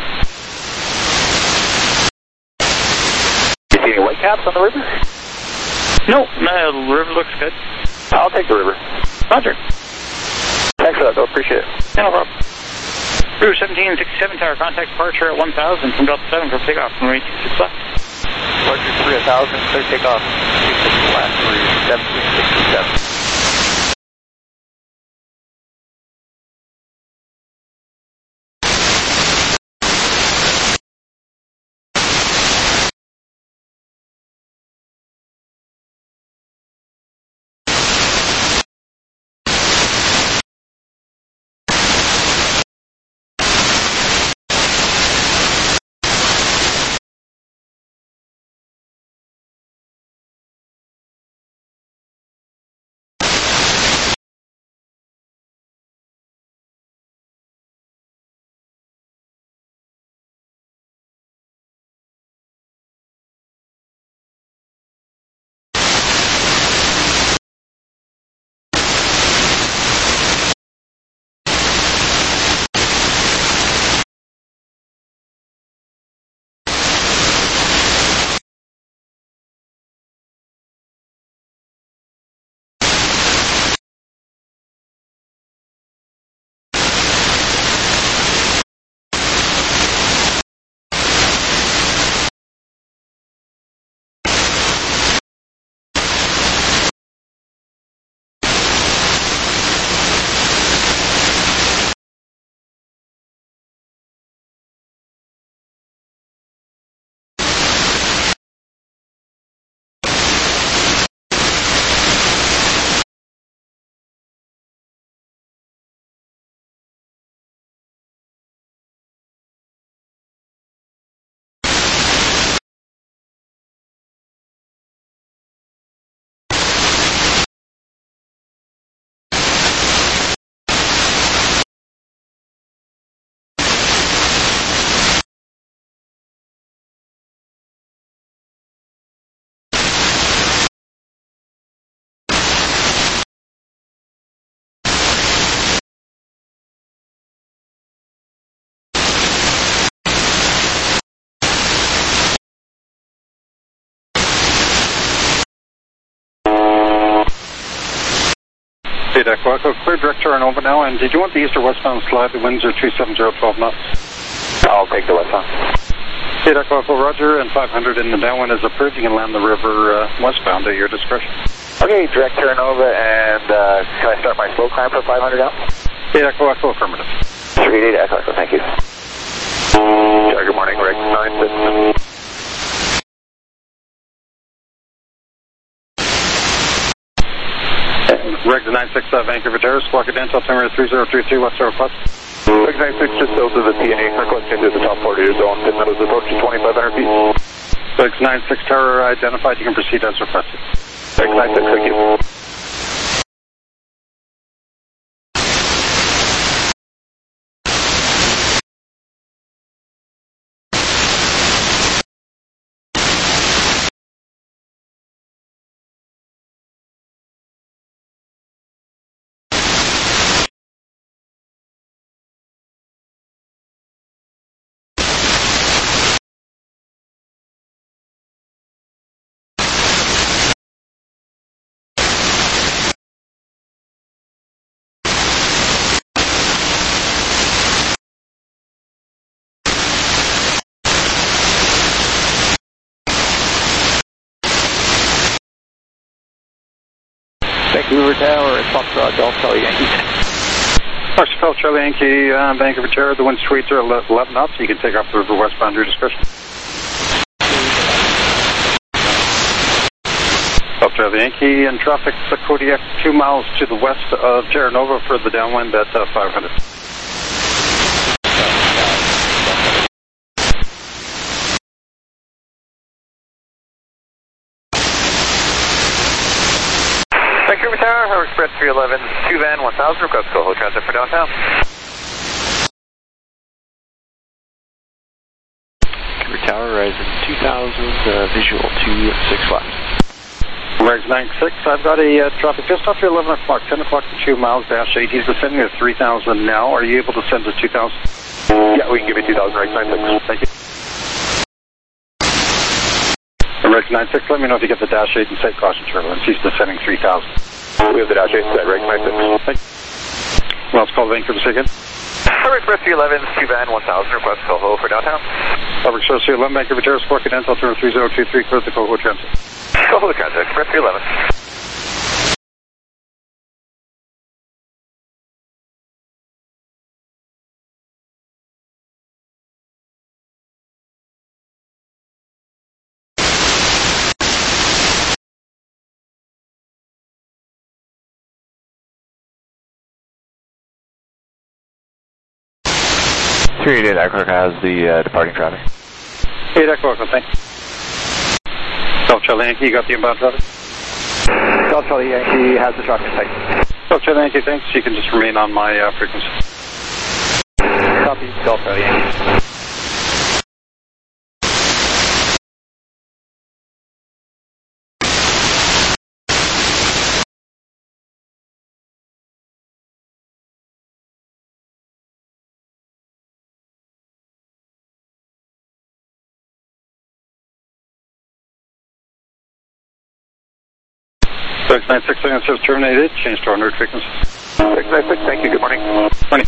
You see any white caps on the river? No, no, the river looks good. I'll take the river. Roger. Thanks for that, though. Appreciate it. Yeah, no problem. Rouge seventeen sixty-seven, tower contact departure at one thousand from Delta seven for takeoff from runway two six left. Departure three thousand, clear takeoff, two six left, Rouge seventeen sixty-seven. Echo Echo, clear direct Terra Nova now, and did you want the east or westbound slide? The winds are two seven zero twelve knots. I'll take the westbound. Echo Echo, Roger, and five hundred in the downwind is approved. You can land the river uh, westbound at your discretion. Okay, direct Terra Nova, and uh, can I start my slow climb for five hundred now? Echo Echo, affirmative. three eight Echo Echo, thank you. Sure, good morning, Rick nine six. Reg nine six uh, Vancouver Terrace, Squawk Dance, altimeter three zero three two, what's the request? Reg nine six, just south of the P N A, requesting to the top forty zone, ten minutes approach to twenty-five hundred feet. Reg nine six Tower identified, you can proceed as requested. Reg nine six, thank you. Vancouver Tower, Foxtrot, Golf Charlie Yankee. Foxtrot Charlie Yankee, uh, Vancouver Tower, the wind speeds are eleven knots, so you can take off the river westbound your discretion. Golf Charlie Yankee in traffic, the Kodiak, two miles to the west of Terra Nova for the downwind at uh, five hundred. Vancouver Tower, Harbor Express three eleven, two van one thousand, request Coho transit for downtown. Vancouver Tower, Horizon two thousand, uh, visual two six left. Regs nine six, I've got a uh, traffic just after eleven o'clock, ten o'clock to two miles, dash eight. He's descending at three thousand now. Are you able to send to two thousand? Yeah, we can give you two thousand, Regs nine six. Thank you. Regs nine six, let me know if you get the dash eight and set caution turbulence. He's descending three thousand. We have the dash eight set, Regs nine six. Thank you. Well, it's called Vancouver again. Harbor Express three eleven, two van one thousand, request Coho for downtown. Harbor Express three eleven, Vancouver Terrace, Spark and Intel, turn three zero two three, clear the Coho transit. Coho transit, Express three eleven. three eighty-eight Echo has the uh, departing traffic. eight Echo, thanks. Golf Charlie Yankee, you got the inbound traffic? Golf Charlie Yankee has the traffic sight. Golf Charlie Yankee, thanks. You can just remain on my uh, frequency. Copy, Golf Charlie Yankee. six nine six, answer terminated. Change to our nerd frequency. six nine six, thank you. Good morning. Morning.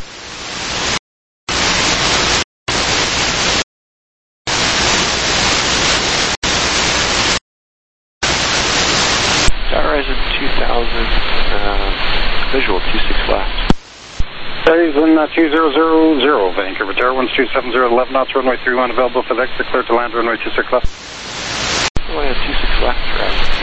Horizon two thousand, uh, visual two six left. Horizon uh, two zero zero zero, Vancouver Tower, winds two seven zero, eleven knots, runway three one, available for the exit, clear to land, runway two six left. Runway two six left, right.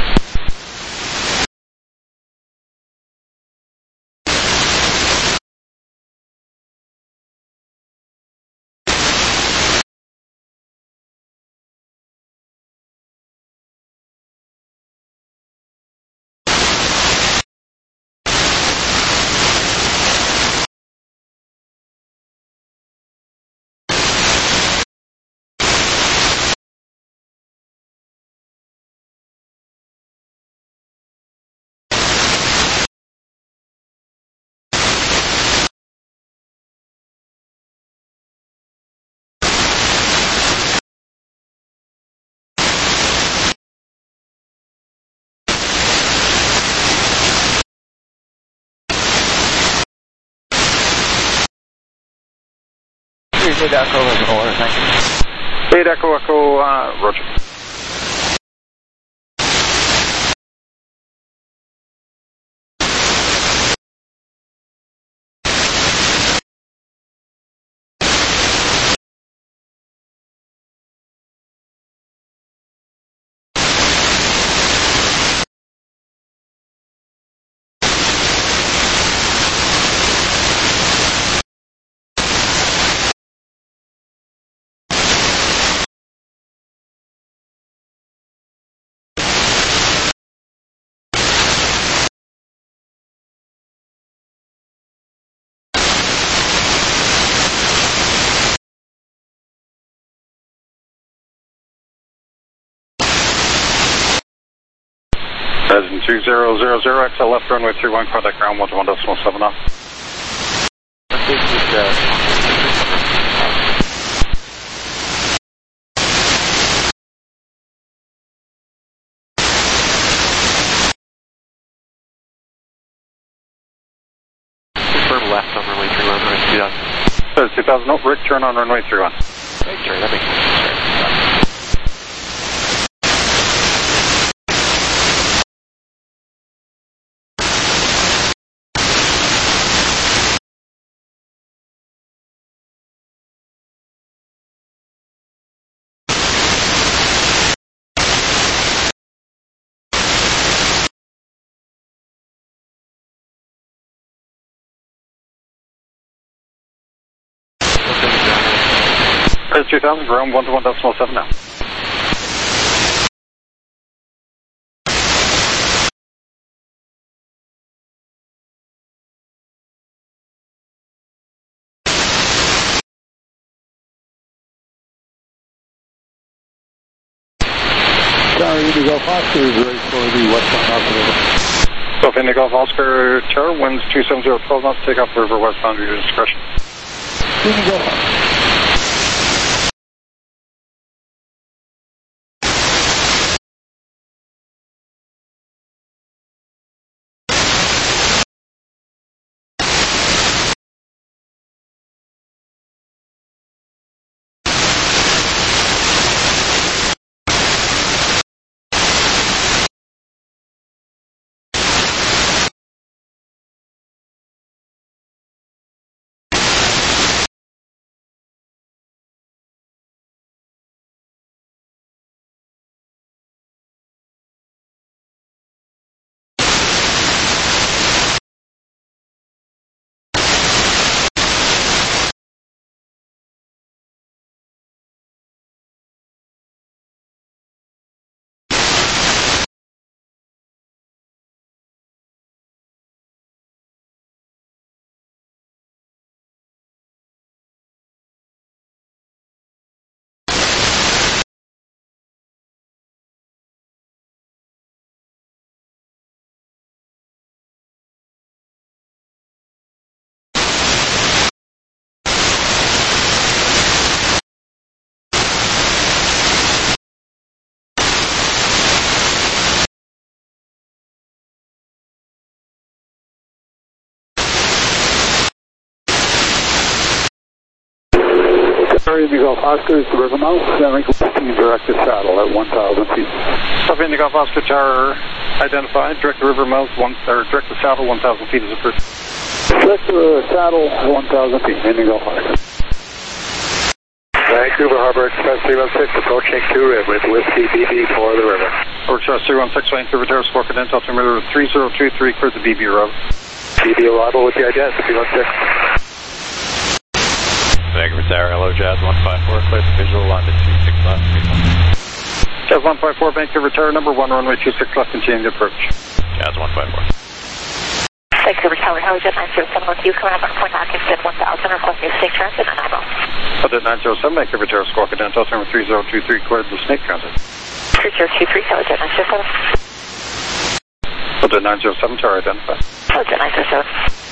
eight Echo has an order, thank you. eight Echo Echo, uh, Roger. Horizon two zero zero zero, X L left, runway three one, contact ground one to one decimal seven off. Confirm left on runway three one, runway two thousand. Says two thousand, nope, Rick, turn on runway three one. Right, turn, that makes sense. There's two thousand, ground one to one decimal seven now. Sorry, Indigo Oscar is ready for the westbound off the river. So Indigo Oscar Tower, winds two seven zero, twelve knots, take off the river westbound at your discretion. Indigo Oscar. Sorry, Indigo Oscar is the river mouth, and team direct to saddle at one thousand feet. So Indigo Oscar Tower identified, direct to river mouth, one, or direct to saddle, one thousand feet is approved. Direct to the saddle, one thousand feet, Indigo Oscar. Vancouver Harbor Express three one six approaching Two Rib with Whiskey B B for the river. Harbor Express three one six, Vancouver Tower, Squawk Continental, altimeter three zero two three, clear the B B route. B B arrival with the ident, three one six. Vancouver Tower, hello, Jazz one five four, clear the visual, line to two six left. Jazz one five four, Vancouver Tower, number one, runway two six left, continuing to approach. Jazz one five four. Vancouver Tower, hello, Jet nine zero seven with you, coming up on Point Hawkins, one thousand, requesting safe transit on Eyeball. Jet nine zero seven, Vancouver Tower, Squawk Continental, altimeter three zero two three, cleared the snake transit. three zero two three, hello, Jet nine zero seven. Jet nine zero seven, Tower identified. Hello, Jet nine zero seven.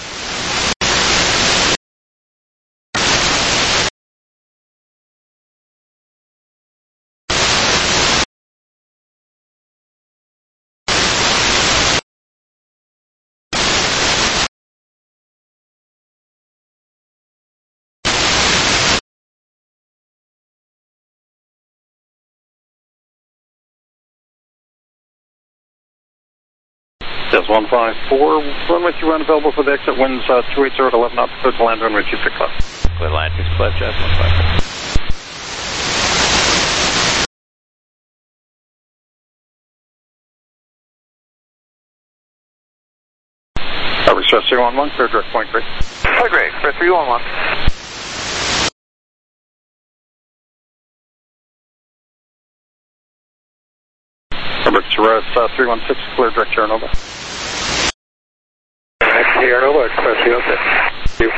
Jazz one five four, runway two one available for the exit, winds uh, two eight zero at eleven knots, clear to land runway two six left. Clear line two six left, Jazz one five four. Harbor Express three one one, clear direct point three. Hi, Greg, Express three one one. Harbor Express uh, three one six, clear direct Terra Nova. Terra Nova, Express three one six. You.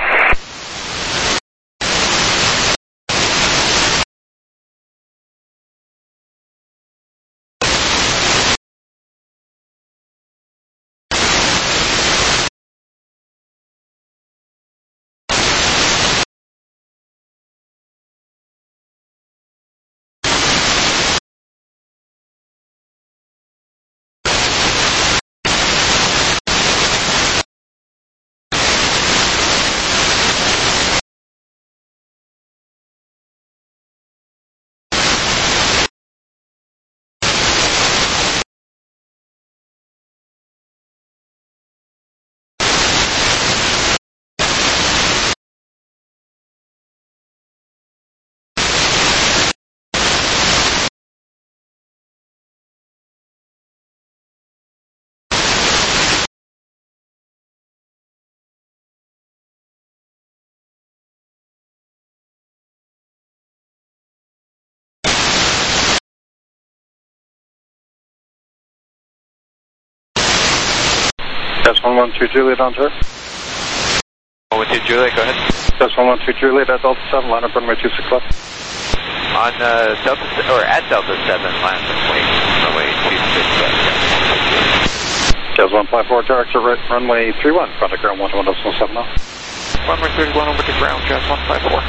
one one two Juliet on tour. one one two Juliet, go ahead. Test one one two Juliet at Delta seven, line up runway two six left. On uh, Delta, or at Delta seven, land runway, runway two six left. Jazz one five four, direct to right, runway three one, front of ground one one decimal seven now. Runway thirty-one over to ground, Jazz one five four.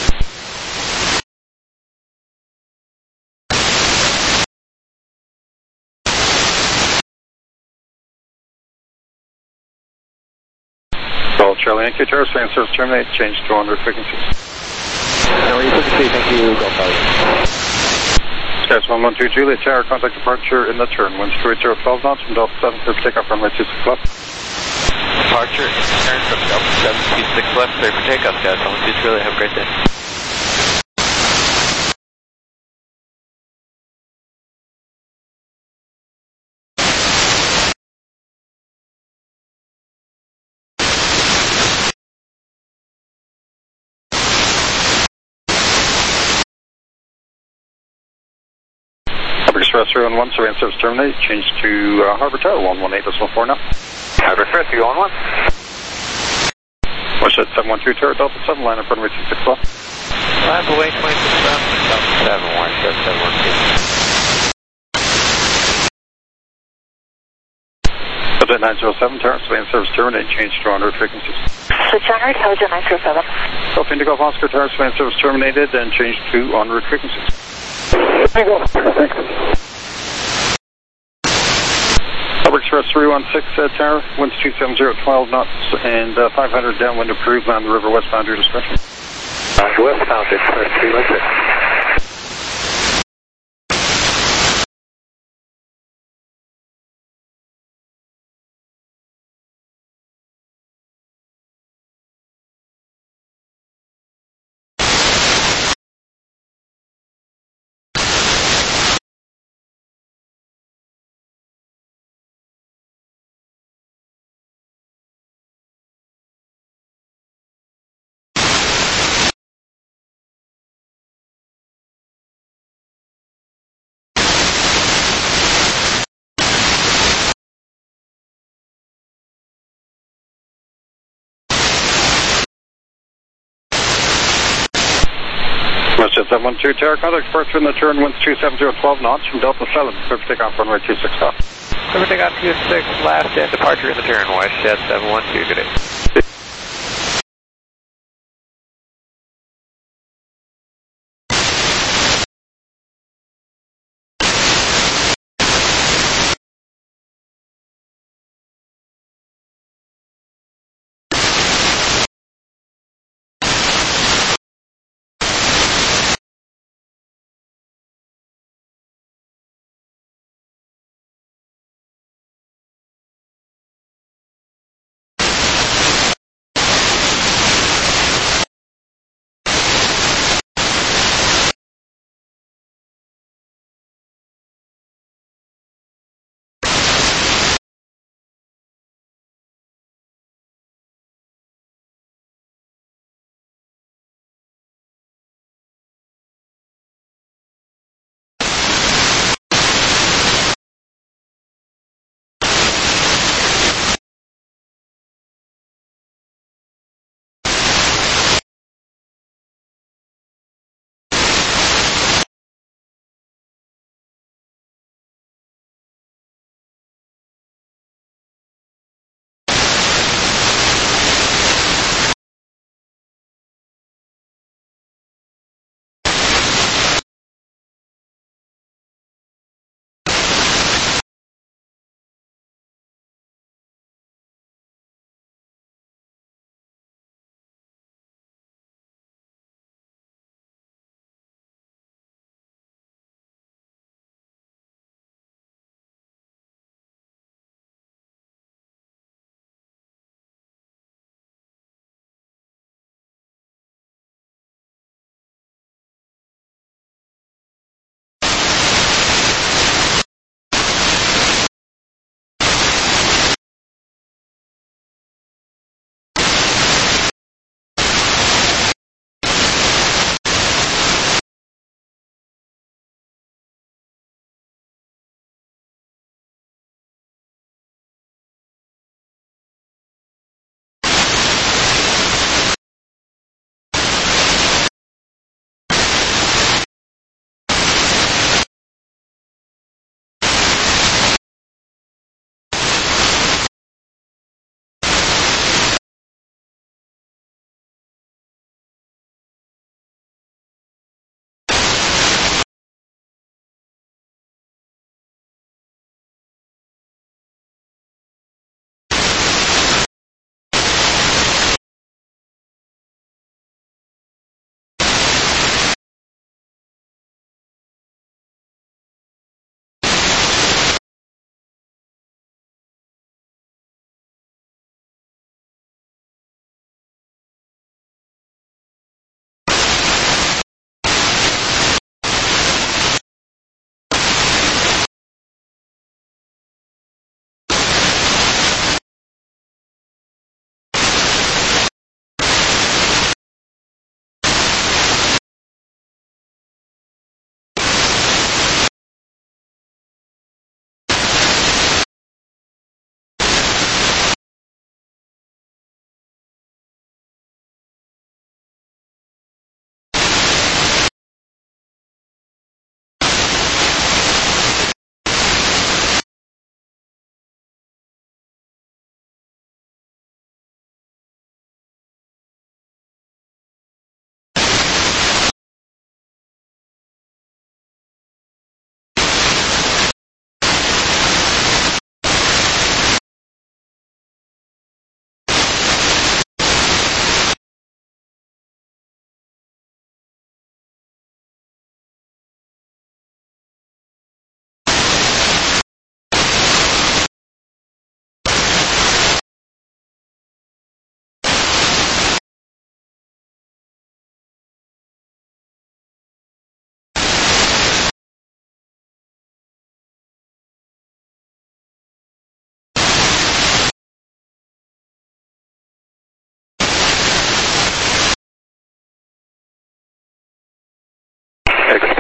Call Charlie Yankee Tower, same service terminate, change to on route frequencies. No, you frequency, thank you, Golf Charlie. Skies one one two Juliet Tower, contact departure in the turn, winds two eight zero twelve knots from Delta seven, clear for takeoff runway two six left. Departure in turn from Delta seven, two six left, clear for takeoff, guys. one one two Juliet, have a great day. Express three one one, surveying service terminate, change to uh, Harbor Tower, one one eight decimal four now. Harbor Express three one one. Watch that seven one two Tower, Delta seven, line up runway two six left. Line away twenty-six left, Delta seven one, seven one two. Subject nine zero seven, Tower, surveying service terminate, change to on route frequencies. Switch on route, Intelligent nine zero seven. Golf Indigo Oscar Tower, surveying service terminated, and change to on route frequencies. Harbor Express three one six uh, Tower, winds two seven zero twelve knots, and uh, five hundred downwind approved, land the river westbound, your discretion. Westbound, Express three one six. Westjet seven one two Tower, contact departure in the turn, winds two seven zero twelve knots from Delta seven, clear for takeoff runway two six left. Clear for takeoff two six left and departure in the turn, Westjet seven one two, good day.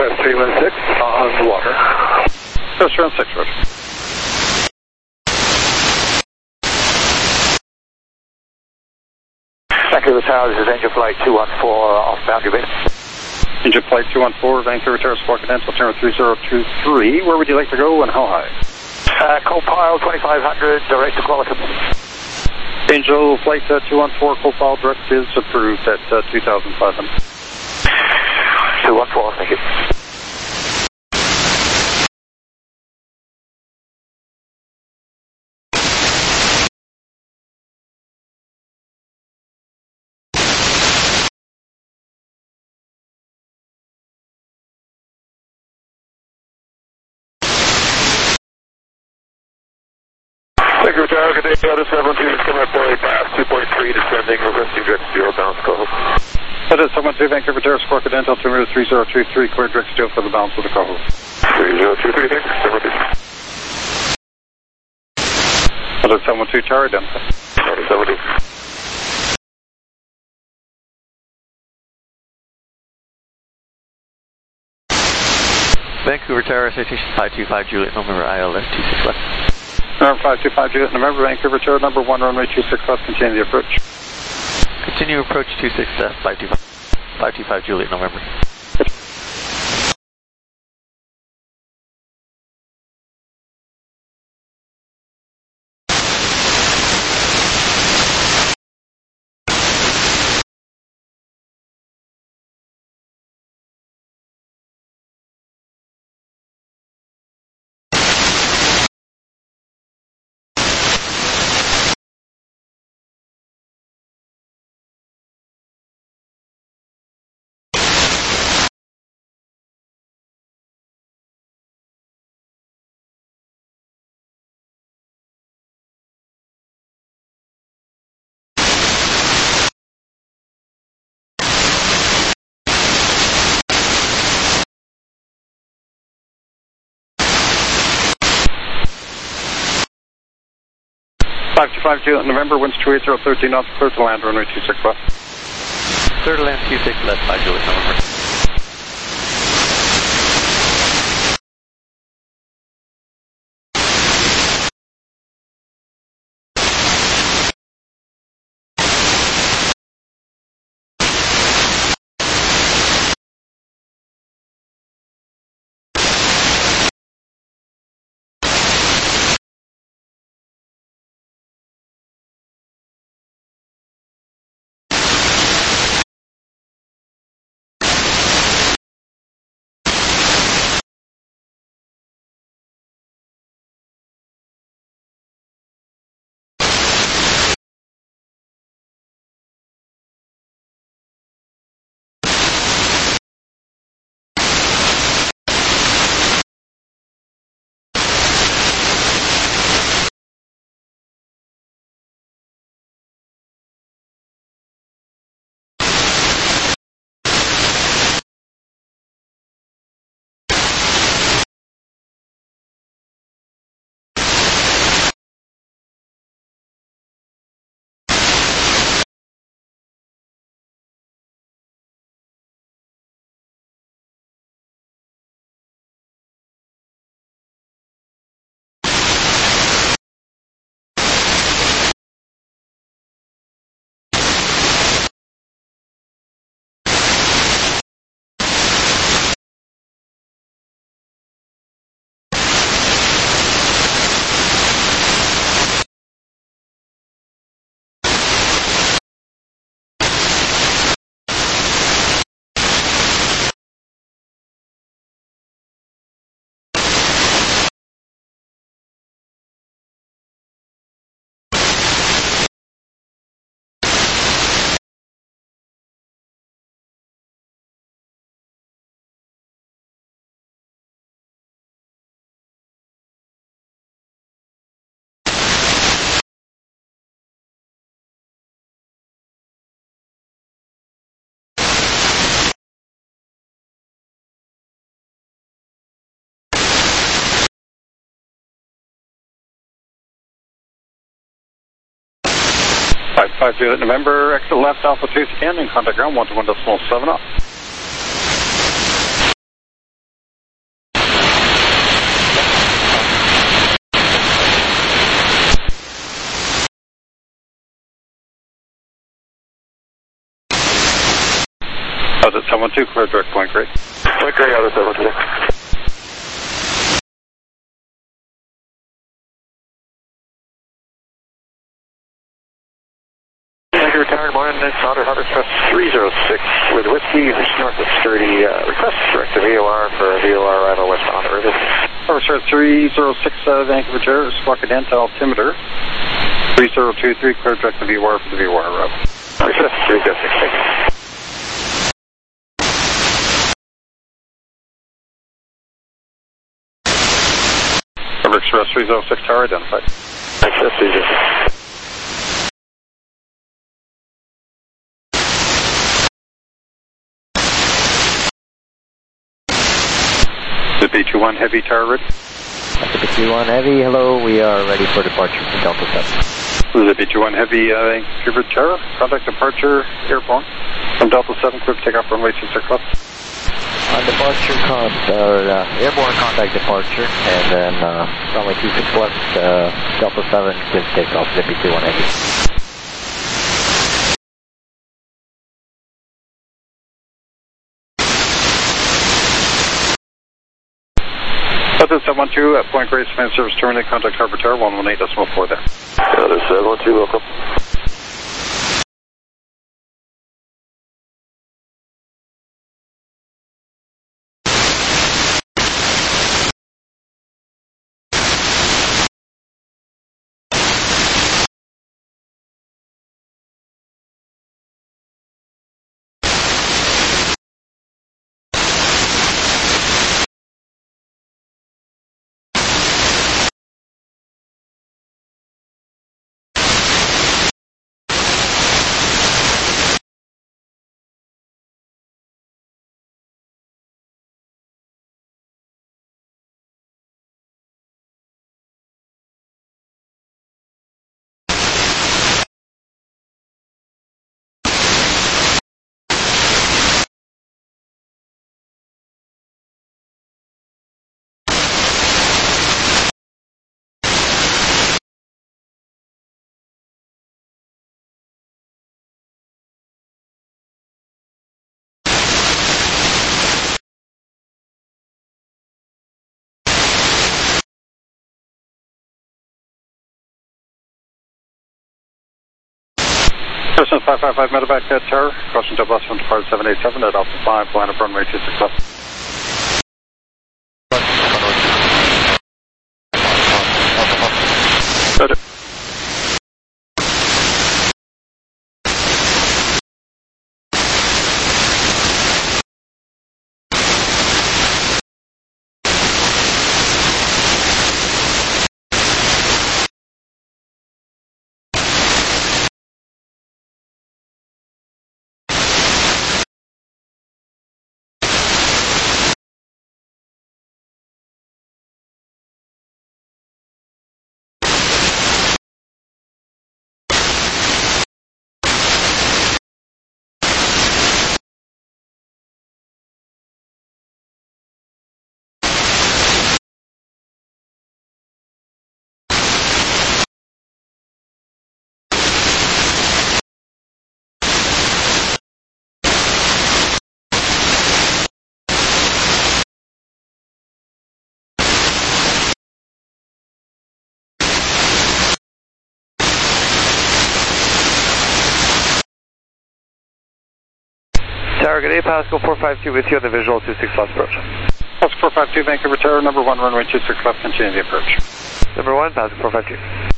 Express three one six on the water. Express three one six, Roger. Vancouver Tower, this is Engine Flight two one four off Boundary Bay. Engine Flight two one four, Vancouver Tower, Squawk Continental, Terminal three zero two three. Where would you like to go and how high? Uh, Copile twenty-five hundred, direct to Qualicum. Angel Flight uh, two one four, Copile direct is approved at uh, two thousand five hundred. two one four, thank you. Vancouver Tower, good day, Delta seven two, come up boy, pass two point three, descending, requesting direct zero, bounce, go. That is seven two, Vancouver Tower, Squawk Continental, Terminal three zero two three, clear direct steel for the balance of the call. three zero two three, thanks, seven two. That is seven two, Tower, Delta. seven two. Vancouver Tower, citation five two five, Juliet, November, I L S two six left. Number five two five, Juliet, November, Vancouver Tower, number one, runway two six left, continue the approach. Continue approach two six left, five two five, five two five, Juliet, November. five two five, Juliet, November, winds two eight zero, thirteen knots, clear to land, runway two six left. Clear to land two six left, five Juliet, November. five five, Juliet, November, exit left, Alpha two scan, and contact ground one to one decimal seven up. Set at seven one two, clear direct Point Grey. Point Grey, out of seven two. Thank you, retired morning, it's Otter Harbor Express three oh six with Whiskey, north of Sturdy, uh, request direct to V O R for V O R arrival west on the river. Harbor Express three oh six, uh, Vancouver Chair, squawk again to altimeter. three oh two three, clear direct to V O R for the V O R arrival. Express three oh six, thank you. Harbor Express three oh six, tower identified. Express three oh six. The B two one Heavy tower ready. B two one Heavy, hello, we are ready for departure from Delta seven. This is the B two one Heavy, uh, Vancouver Tower. Contact departure airborne from Delta seven, clear for takeoff runway two six left. On departure, con or, uh, airborne contact departure, and then uh, runway two six left, uh, Delta seven, clear for takeoff, the B two one Heavy. seven one two at Point Grey, command service terminate, contact Harbor Tower, one one eight decimal four there. Other seven one two, welcome. Person five five five medevac at Tower, crossing double S from departed seven eight seven at Alpha five, line up runway two six left. Got it. Tower, good day, Pascal four five two with you on the visual two six left approach. Pascal four five two, Vancouver Tower, number one, runway two six left, continue the approach. Number one, Pascal four five two.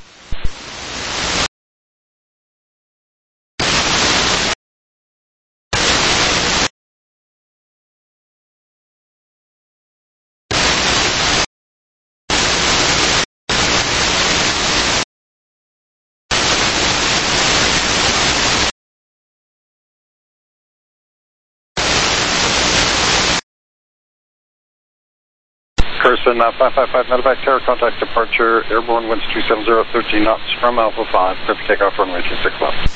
Person uh, five five five medevac Tower, contact departure, airborne winds two seven zero, thirteen knots from Alpha five, clear for takeoff runway two six left.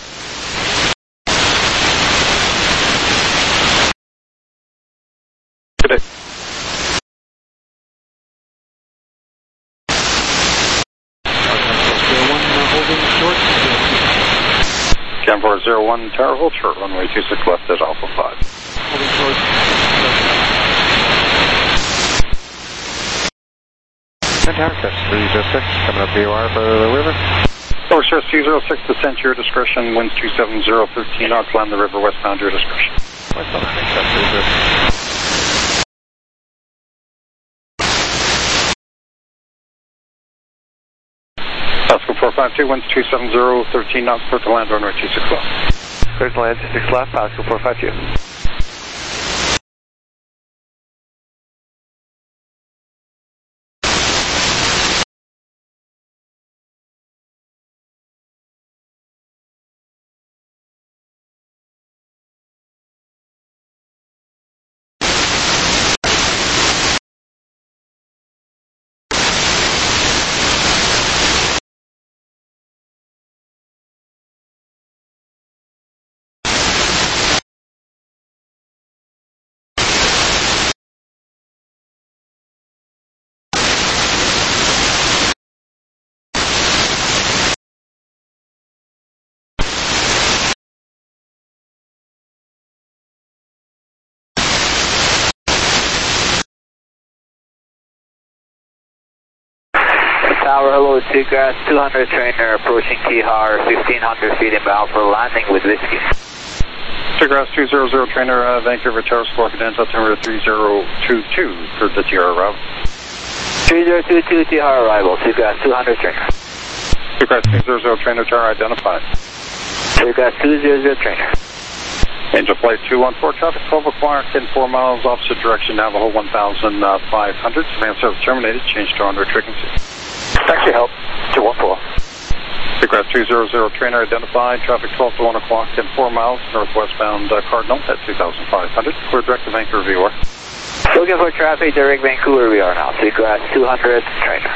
Good day. Cam four zero one Tower, hold short, runway two six left at Alpha five. moving towards. Fantastic. three zero six, coming up V O R for the river. Overstress two zero six, descent to your discretion, winds two seven zero, thirteen knots, land the river westbound to your discretion. Westbound, three zero six. Pascal four five two, winds two seven zero, thirteen knots, clear to land runway two six left. Clear to land two six left, Pascal four five two. Tower, hello, Seagrass, two hundred trainer approaching Kihar, fifteen hundred feet inbound for landing with Whiskey. Seagrass two zero zero, trainer, uh, Vancouver Tower, Squawk Cadence, altimeter three zero two two for the T R arrival. three zero two two, T R arrival, Seagrass two hundred trainer. Seagrass two zero zero, trainer, tower identified. Seagrass two zero zero, trainer. Angel Flight two one four, traffic twelve o'clock in four miles, opposite direction, Navajo one thousand five hundred. Command service terminated, change to on-route frequency. Thanks for your help, two one four. Seagrass two zero zero, trainer identified, traffic twelve to one o'clock in four miles, northwestbound uh, Cardinal at two thousand five hundred. Clear direct to Vancouver V O R. Looking for traffic, direct Vancouver we are now, Seagrass two hundred, trainer.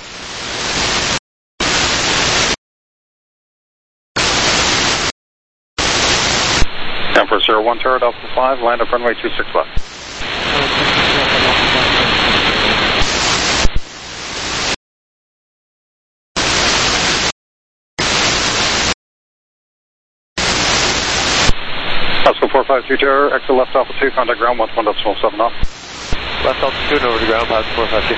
Emperor zero one, turret Alpha five, land up runway two six left. Pascal four five two, tower, exit left Alpha two, contact ground one one point seven off. Left altitude over the ground, Pascal four five two.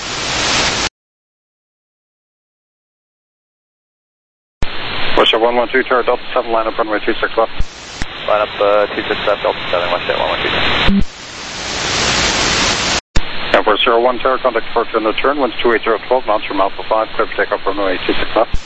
Russia one one two, tower Delta seven, line up runway two six left. Line up uh, two six left, Delta seven, West one one two. Emperor zero one, tower, contact departure and return, winds two eight zero twelve, knots from Alpha five, clear for takeoff runway two six left.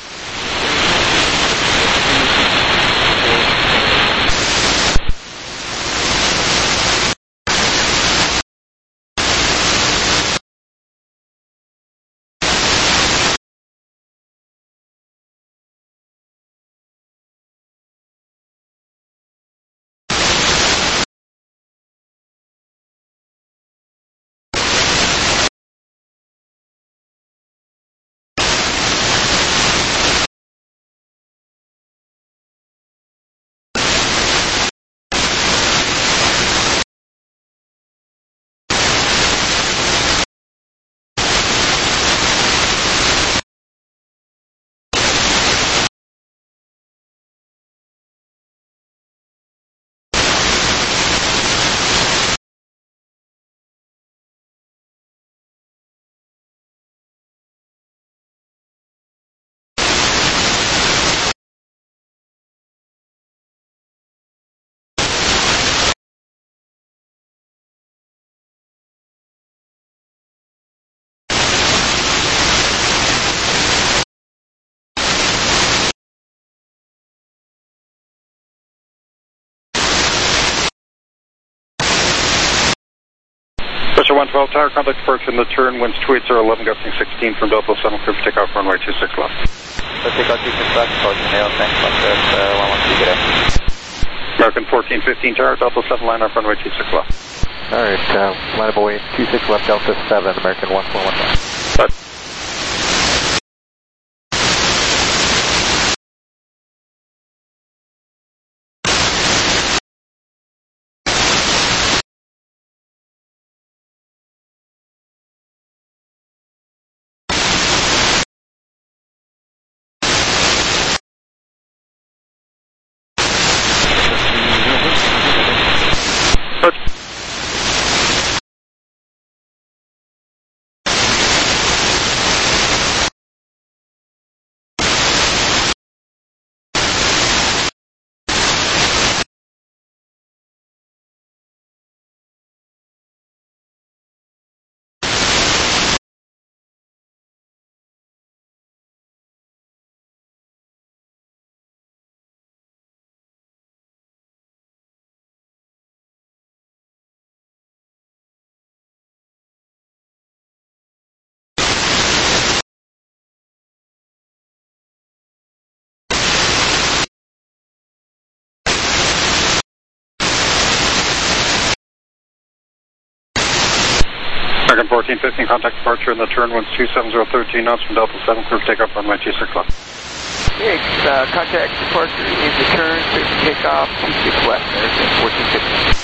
Russia one twelve, tower, contact departure and return, winds two eight zero eleven, gusting sixteen from Delta seven, clear for takeoff runway two six left. Let's take out two six left, approaching Nail, thanks, West uh, one one two, good day. American fourteen fifteen, tower, Delta seven, line up runway two six left. Alright, uh, line up away two six left, Delta seven, American one four one five. But American fourteen fifteen, contact departure in the turn, winds two seven zero thirteen knots from Delta seven, clear for takeoff, runway two six left. Okay, uh, contact departure in the turn, clear for takeoff, two six left, American fourteen fifteen.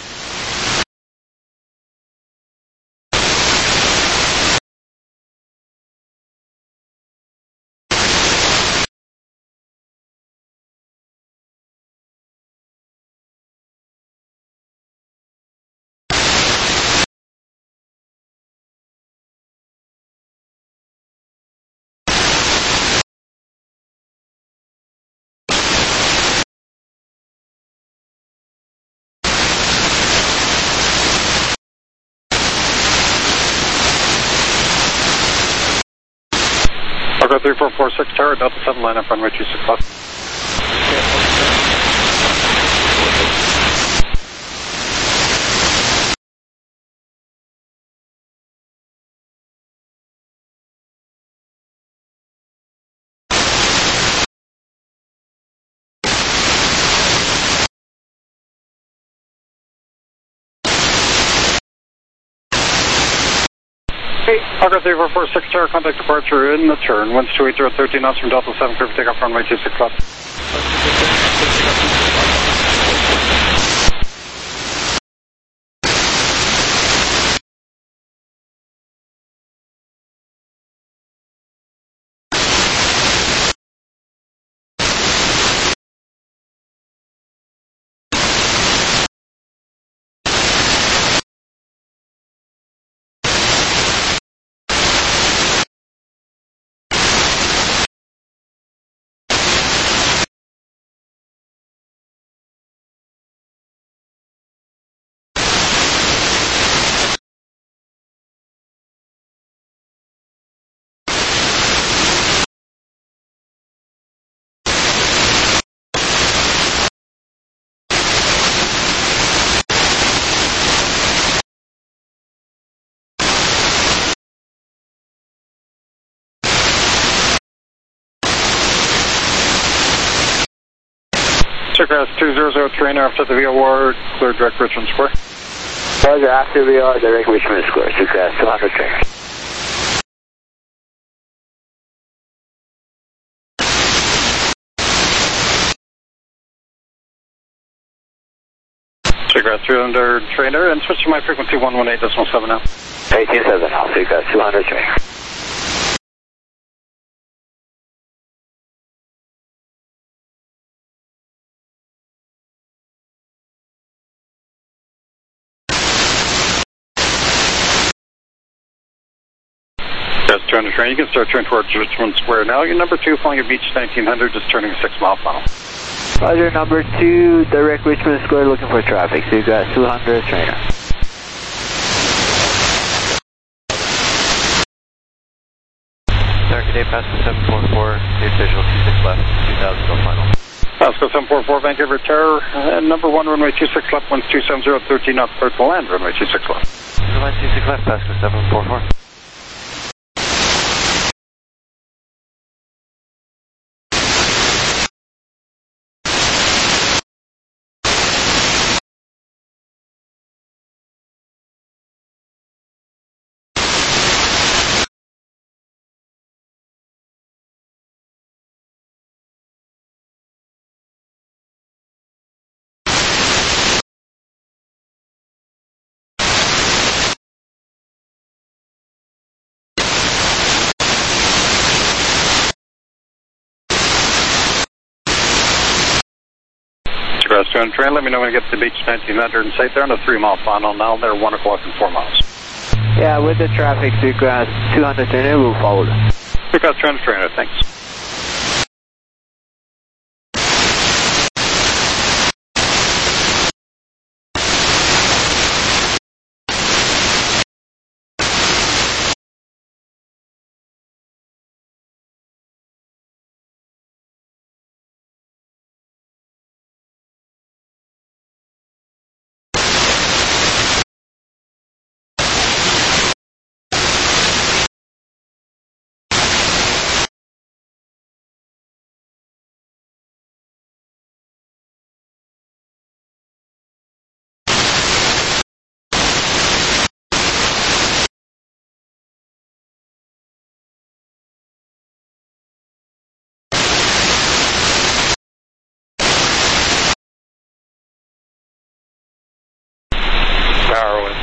I'll go three four four six tower, Delta seven, line up runway two six left. Hawker three four four six tower, contact departure in the turn, winds two eight zero thirteen knots from Delta seven, clear for takeoff, runway two six left. Circus two zero zero trainer after the V O R, clear direct Richmond Square. Roger, after V O R, direct Richmond Square, Circus two hundred trainer. Circus three hundred trainer, and switch to my frequency one one eight point seven now. eighteen seven now, Circus two hundred trainer. That's two hundred train. You can start turning towards Richmond Square now. Your number two, flying at Beach nineteen hundred, just turning a six mile final. Roger, number two, direct Richmond Square, looking for traffic. So you got two hundred trainer. American eight, Pasco seven four four, new visual two six left, two thousand, go final. Pasco seven four four, Vancouver Tower, and number one, runway two six left, winds two seven zero thirteen knots, clear to land, runway two six left. Runway two six left, Pasco seven four four. Circus two hundred train, let me know when you get to the Beach nineteen hundred and sight there on a three mile final. Now they're one o'clock and four miles. Yeah, with the traffic, Circus two hundred trainer, we'll follow them. Circus two hundred trainer, thanks.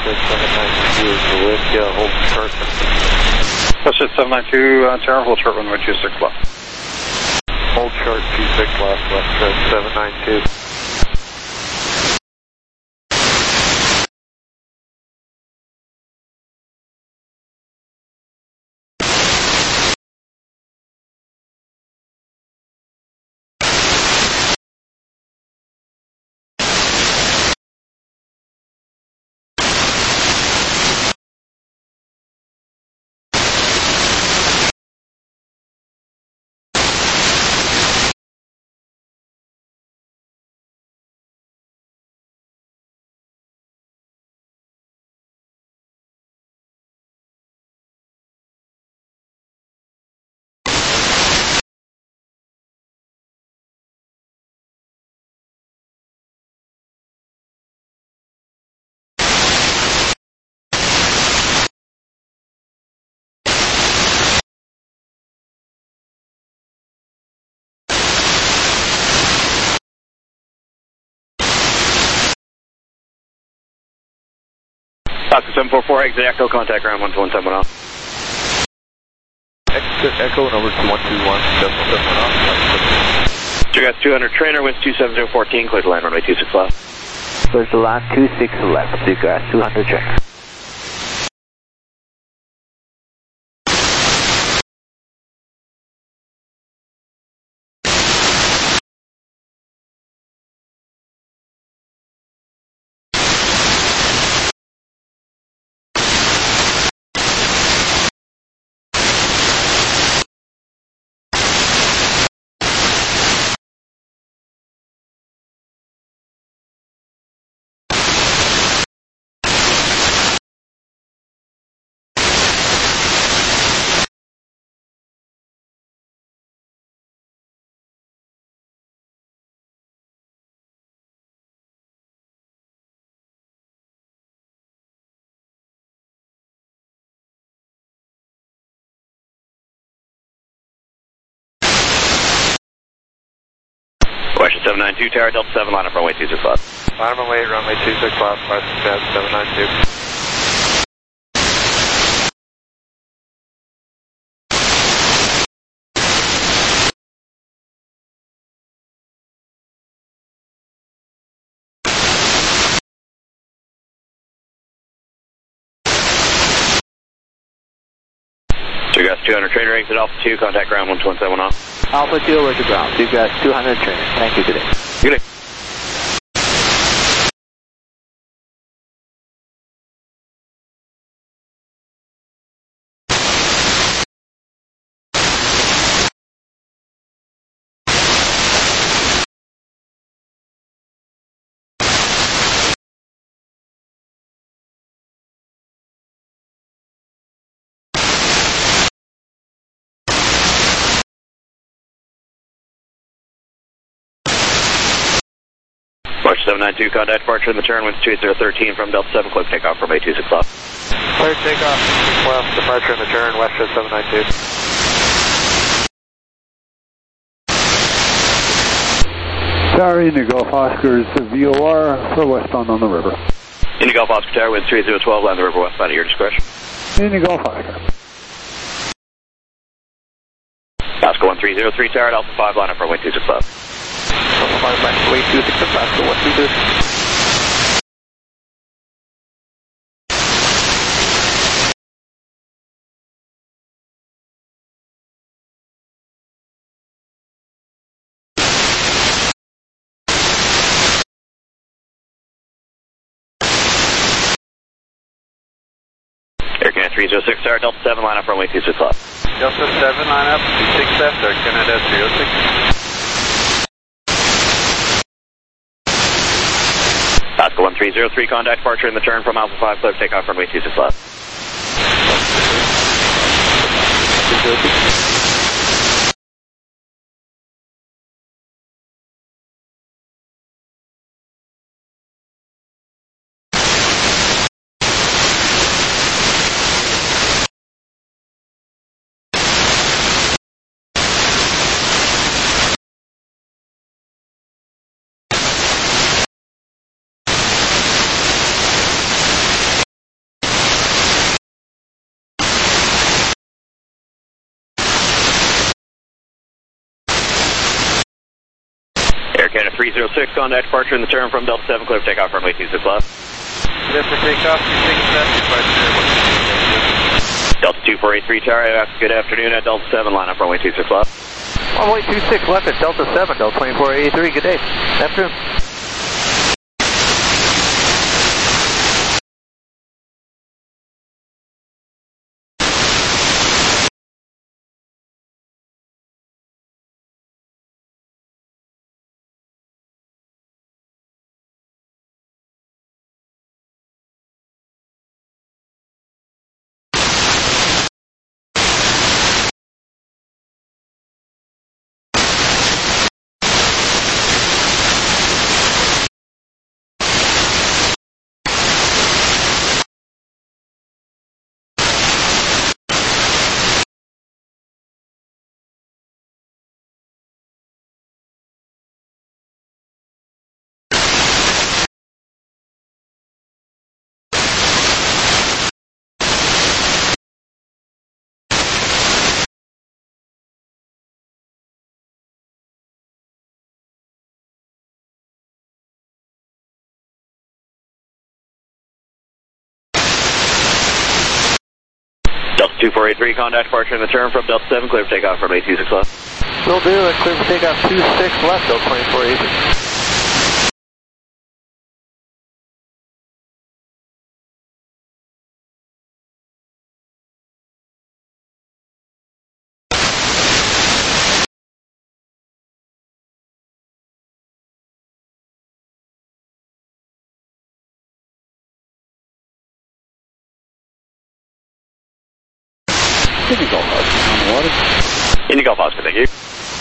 Westjet seven nine two with uh, hold short. Westjet seven nine two, uh, Tower, hold short runway two six left. Hold short two six left, Westjet seven nine two. Oscar seven four four, exit Echo, contact ground one two one seven one off. Exit Echo, number two one two one, seven seven one off. two gas two hundred, trainer, winds two seven zero one four, clear to land runway two six left. Clear to land two six left, two gas two hundred, trainer. Question seven nine two, Tower, Delta seven, line up runway two six left. Line up runway, runway two six left, Westjet seven nine two. two gas two hundred, trainer, exit Alpha two, contact ground one two one seven off. Alpha two over to ground, two gas two hundred, trainer. Thank you, good day. Good day. March seven nine two, contact departure in the turn, winds two eight zero one three from Delta seven, clear takeoff runway two six left. Clear takeoff, two six left, departure in the turn, Westjet seven nine two. Tower, Indigo Golf Oscar is the V O R for westbound on the river. Indigo Golf Oscar Tower, winds three zero one two, land the river westbound at your discretion. Indigo Golf Oscar. Oscar one three zero three, Tower, Alpha five, line up runway two six left. Alpha five, runway two six left, Oscar one three zero. Air Canada three zero six, Tower, Delta seven, line up runway two six left. Delta seven, line up, two six left, Air Canada three oh six. Oscar one three zero three, contact departure in the turn from Alpha five, clear takeoff runway two six left. Air Canada three zero six, contact departure in the turn from Delta seven, clear for takeoff, runway two six left. Clear for takeoff, two six left, departure airborne. Delta two four eight three tower, good afternoon at Delta seven, line up runway two six left. Runway two six left at Delta seven, Delta twenty-four eighty-three, good day. Afternoon. Delta two four eight three, contact departure in the turn from Delta seven, clear for takeoff, runway two six left. Will do, and clear for takeoff two six left, Delta twenty-four eighty-three. Indigo Oscar on the water. Indigo Oscar, thank you.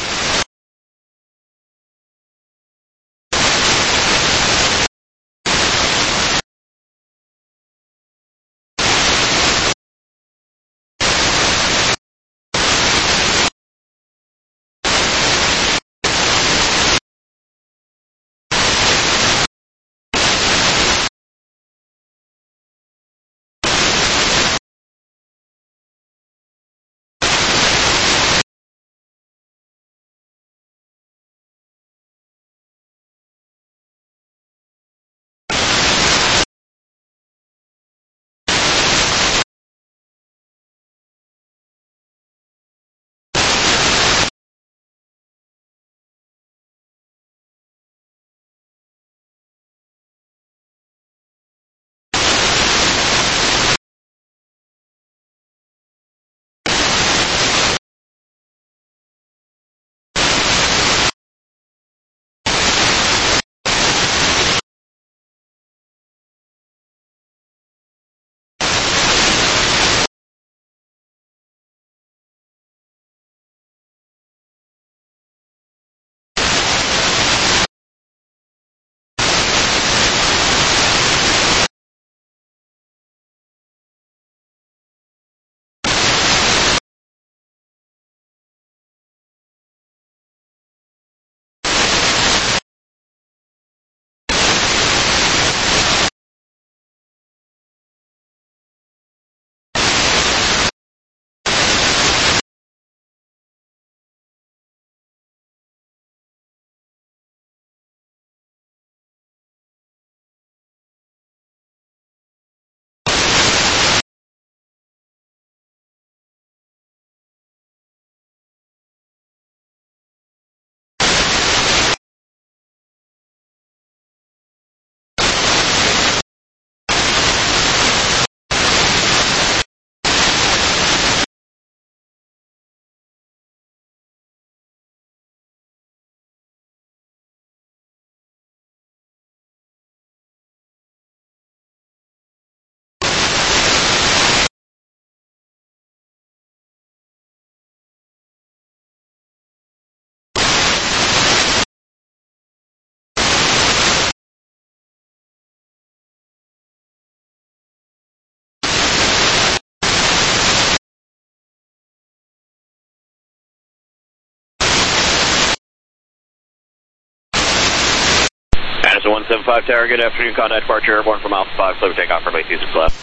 Madison one seven five Tower, good afternoon. Contact departure airborne from Alpha five, clear for takeoff, runway two six left.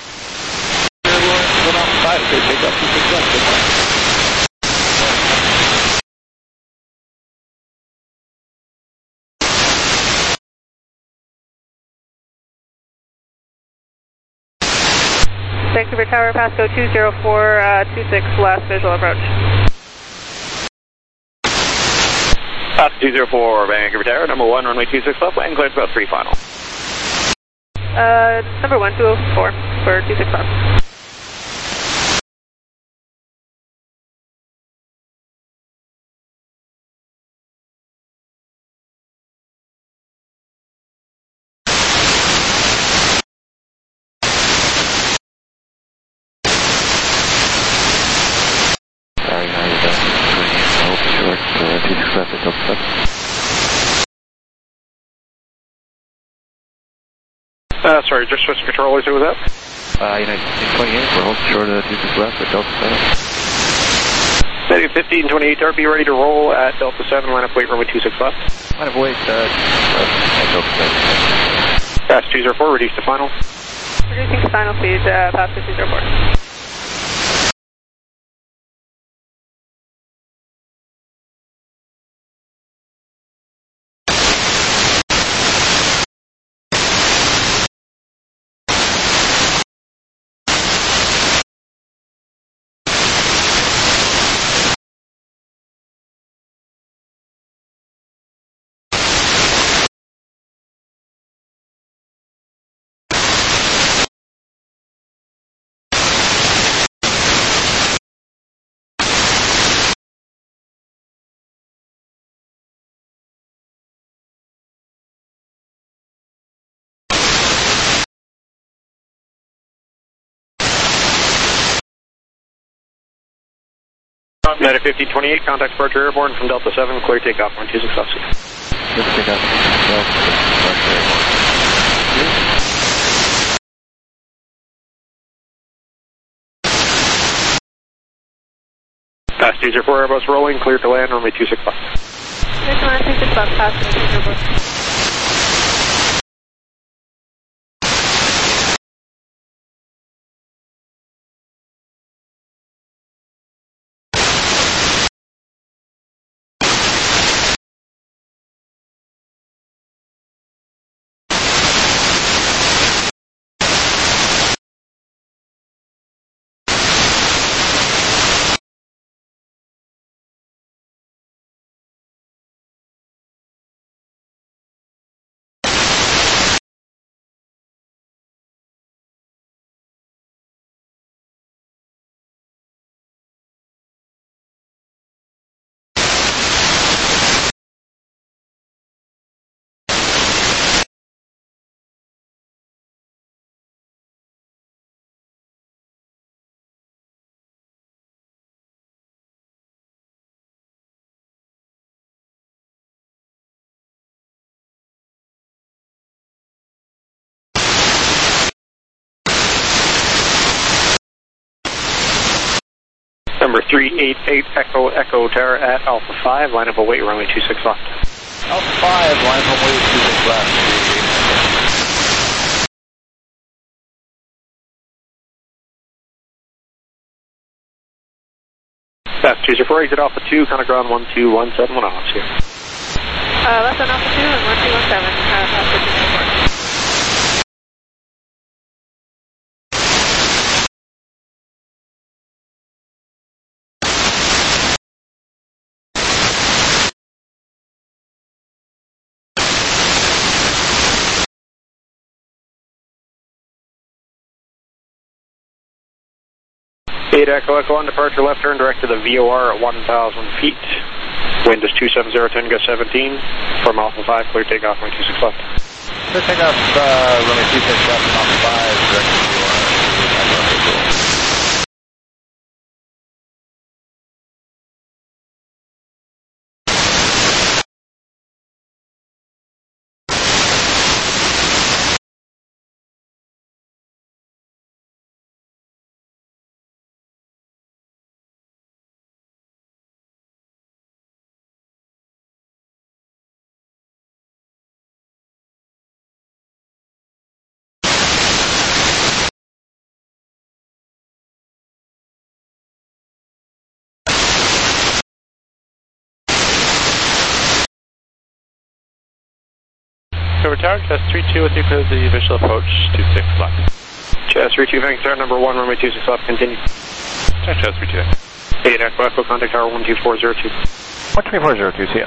Airborne from Alpha five, clear takeoff two six left. Good morning. Vancouver Tower, Pasco two zero four two six, last visual approach. Pasco two zero four, Vancouver Tower, number one, runway two six left, land cleared about three final. Uh, number one, two oh four for two six left. Uh, sorry, just switch controllers, who was that? Uh, United twenty-eight, we're holding short of two six left at Delta seven. Negative fifteen twenty-eight, be ready to roll at Delta seven, line up weight, runway two six left. Line up weight, uh, at Delta seven. Pass two zero four, reduce to final. Reducing to final speed, uh, pass two zero four. United fifteen twenty-eight, contact departure airborne from Delta seven, clear takeoff, one two six left. Clear takeoff, departure airborne. Pass two zero four, Airbus rolling, clear to land, runway two six left. Clear to land, two six left, pass two zero four. Number three eight eight, Echo Echo Tower at Alpha five, line up await, runway two six left. Alpha five, line up await, two six left. Pass two zero four, exit Alpha two, contact ground one two one seven, one off here. Uh, left on Alpha two and one two one seven, uh, pass two zero four. eight Echo Echo on departure, left turn direct to the V O R at one thousand feet. Wind is two seven zero, ten gust seventeen. From Alpha five, clear takeoff, runway two six left. Clear takeoff, uh, runway two six left from Alpha five, direct to V O R. Tower Tower, test three two with you, clear the visual approach, two six left. Chaz three two, Vancouver, number one, runway two six left, continue. Chaz three two. eight Echo Echo, contact tower one two four zero two. one two four zero two, see ya.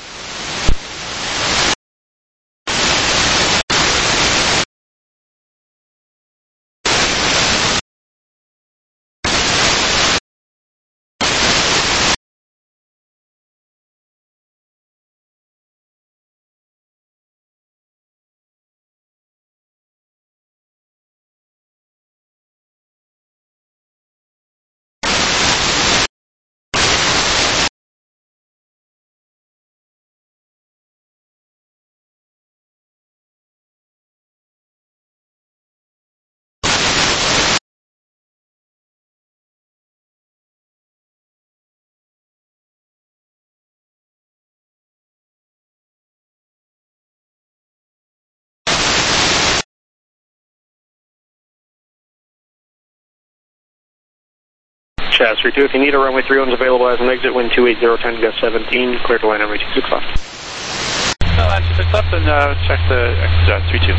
Chaz three two, if you need a runway three one's available as an exit, wind two eight zero, ten, gust seventeen, clear to land runway two six left. No, land two six left, and uh, check the exit uh, three two.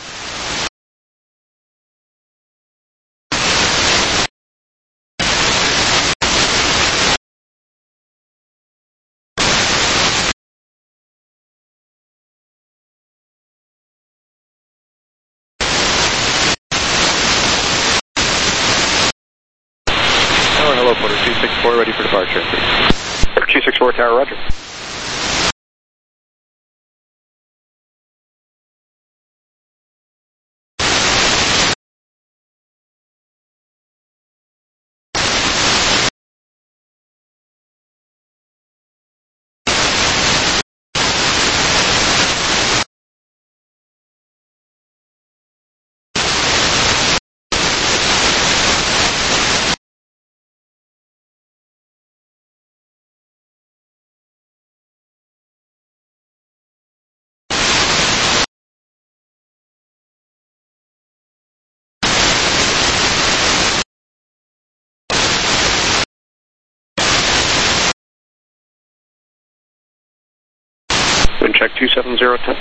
Hello, Porter two six four, ready for departure. Porter two six four, tower, roger. Wind check two seven zero, ten.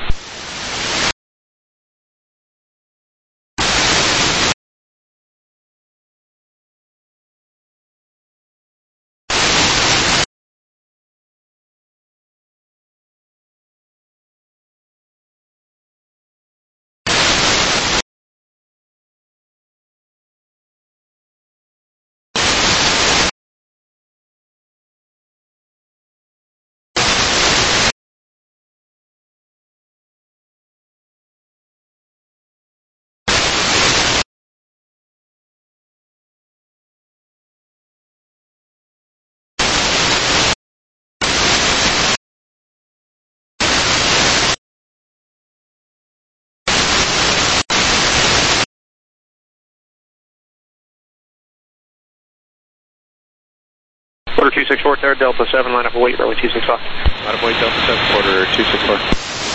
Porter two six four, there, Delta seven, line up await, runway two six five. Line up await, Delta seven, Porter two six four.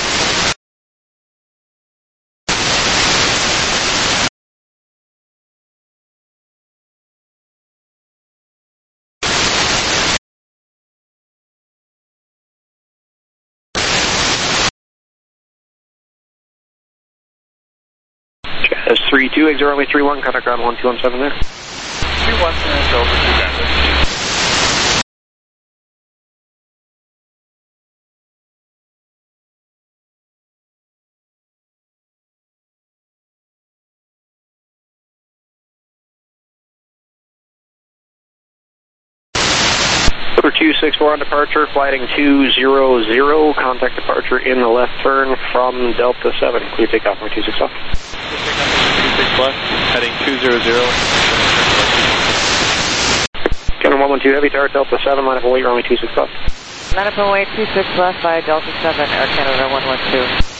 Chaz three two, exit runway three one, contact ground one two one seven there. two one seven, Delta two ground. Porter two six four on departure, flighting two zero zero, contact departure in the left turn from Delta seven. Clear takeoff, runway two six left. two six left, heading two zero zero. Cannon one one two, heavy tower, Delta seven, line up await, runway two six left. Line up await, two six left by Delta seven, Air Canada one one two.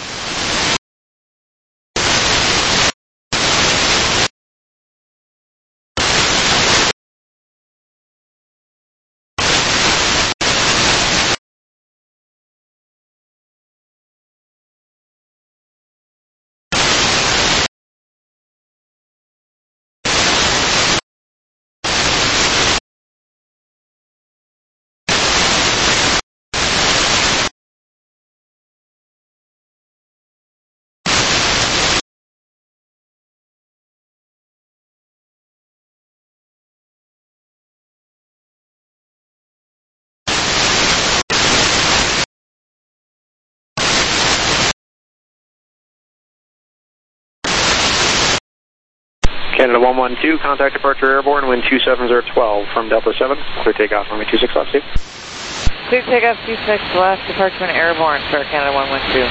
Canada one one two, contact departure airborne, wind two seven zero one two from Delta seven. Clear takeoff, runway two six left, Steve. Clear takeoff two six left, departure airborne for Canada one one two.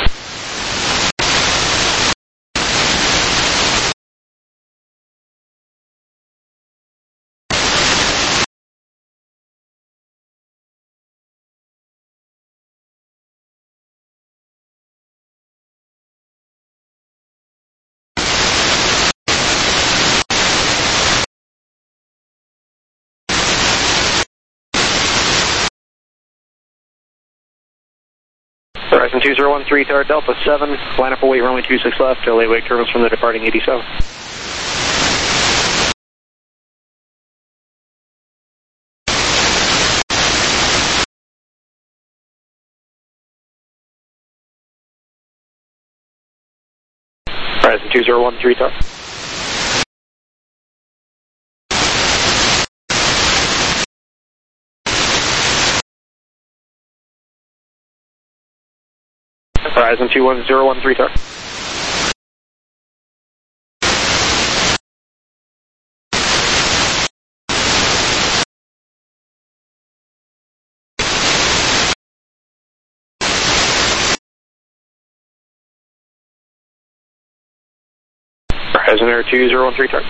Horizon two zero one three, tower Delta seven, line up await runway two six left, L A wake turbulence from the departing eighty-seven. Horizon two zero one three, tower. Horizon two one zero one three, tower. Horizon Air two zero one three, tower.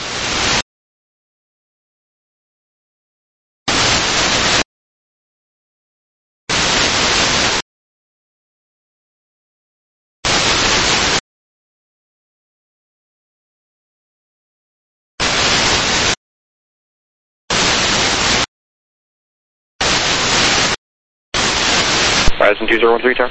Horizon two zero one three, tower.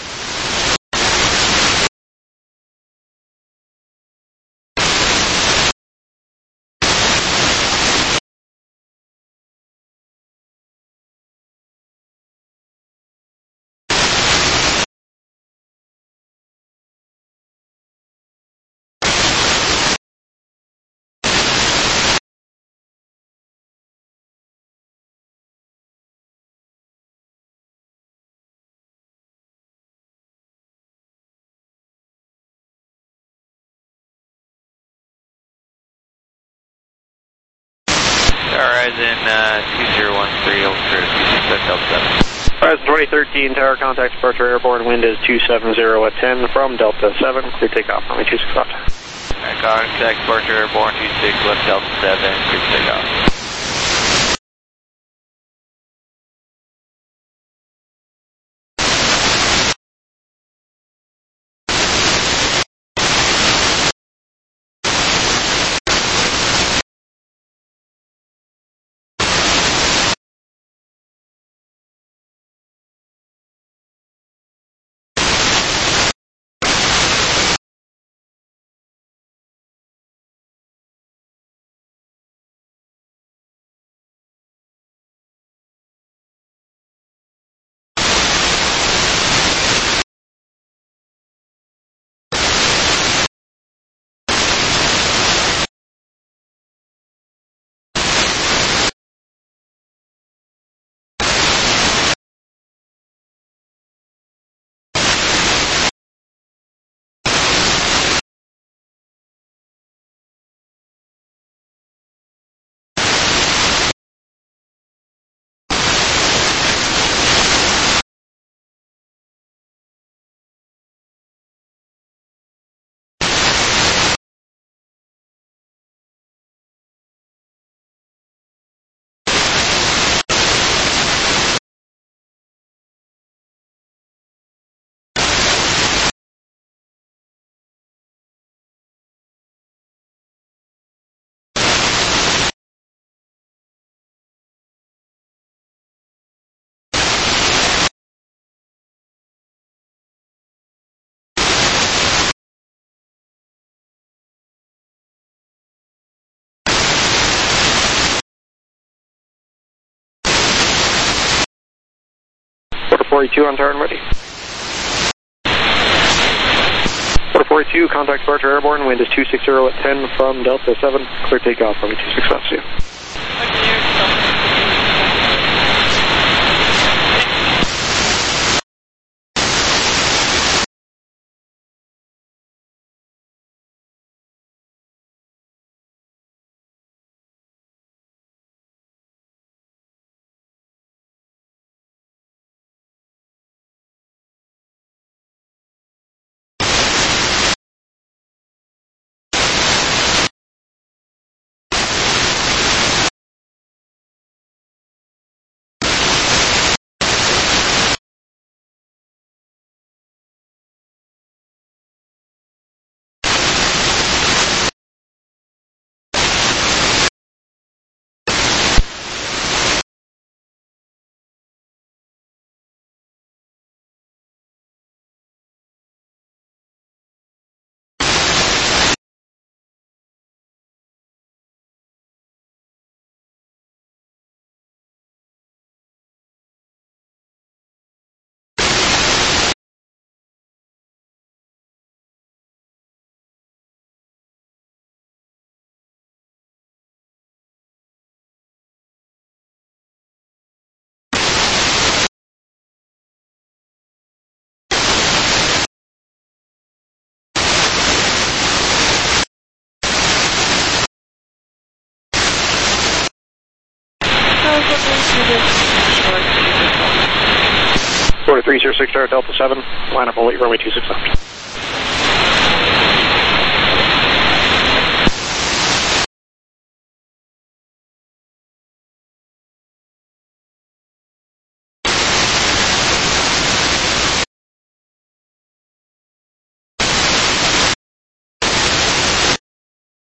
Horizon uh, two zero one three, Ultra two six left, Delta seven. Horizon twenty thirteen, tower contact departure airborne, wind is two seven zero at ten from Delta seven, clear takeoff, runway two six left. Alright, contact departure airborne, two six left, Delta seven, clear takeoff. forty-two on tower and ready. Quarter forty-two, contact departure airborne, wind is two six zero at ten from Delta seven, clear takeoff, runway two six left, see you. Florida three zero six Tower Delta seven, line up only runway two six left.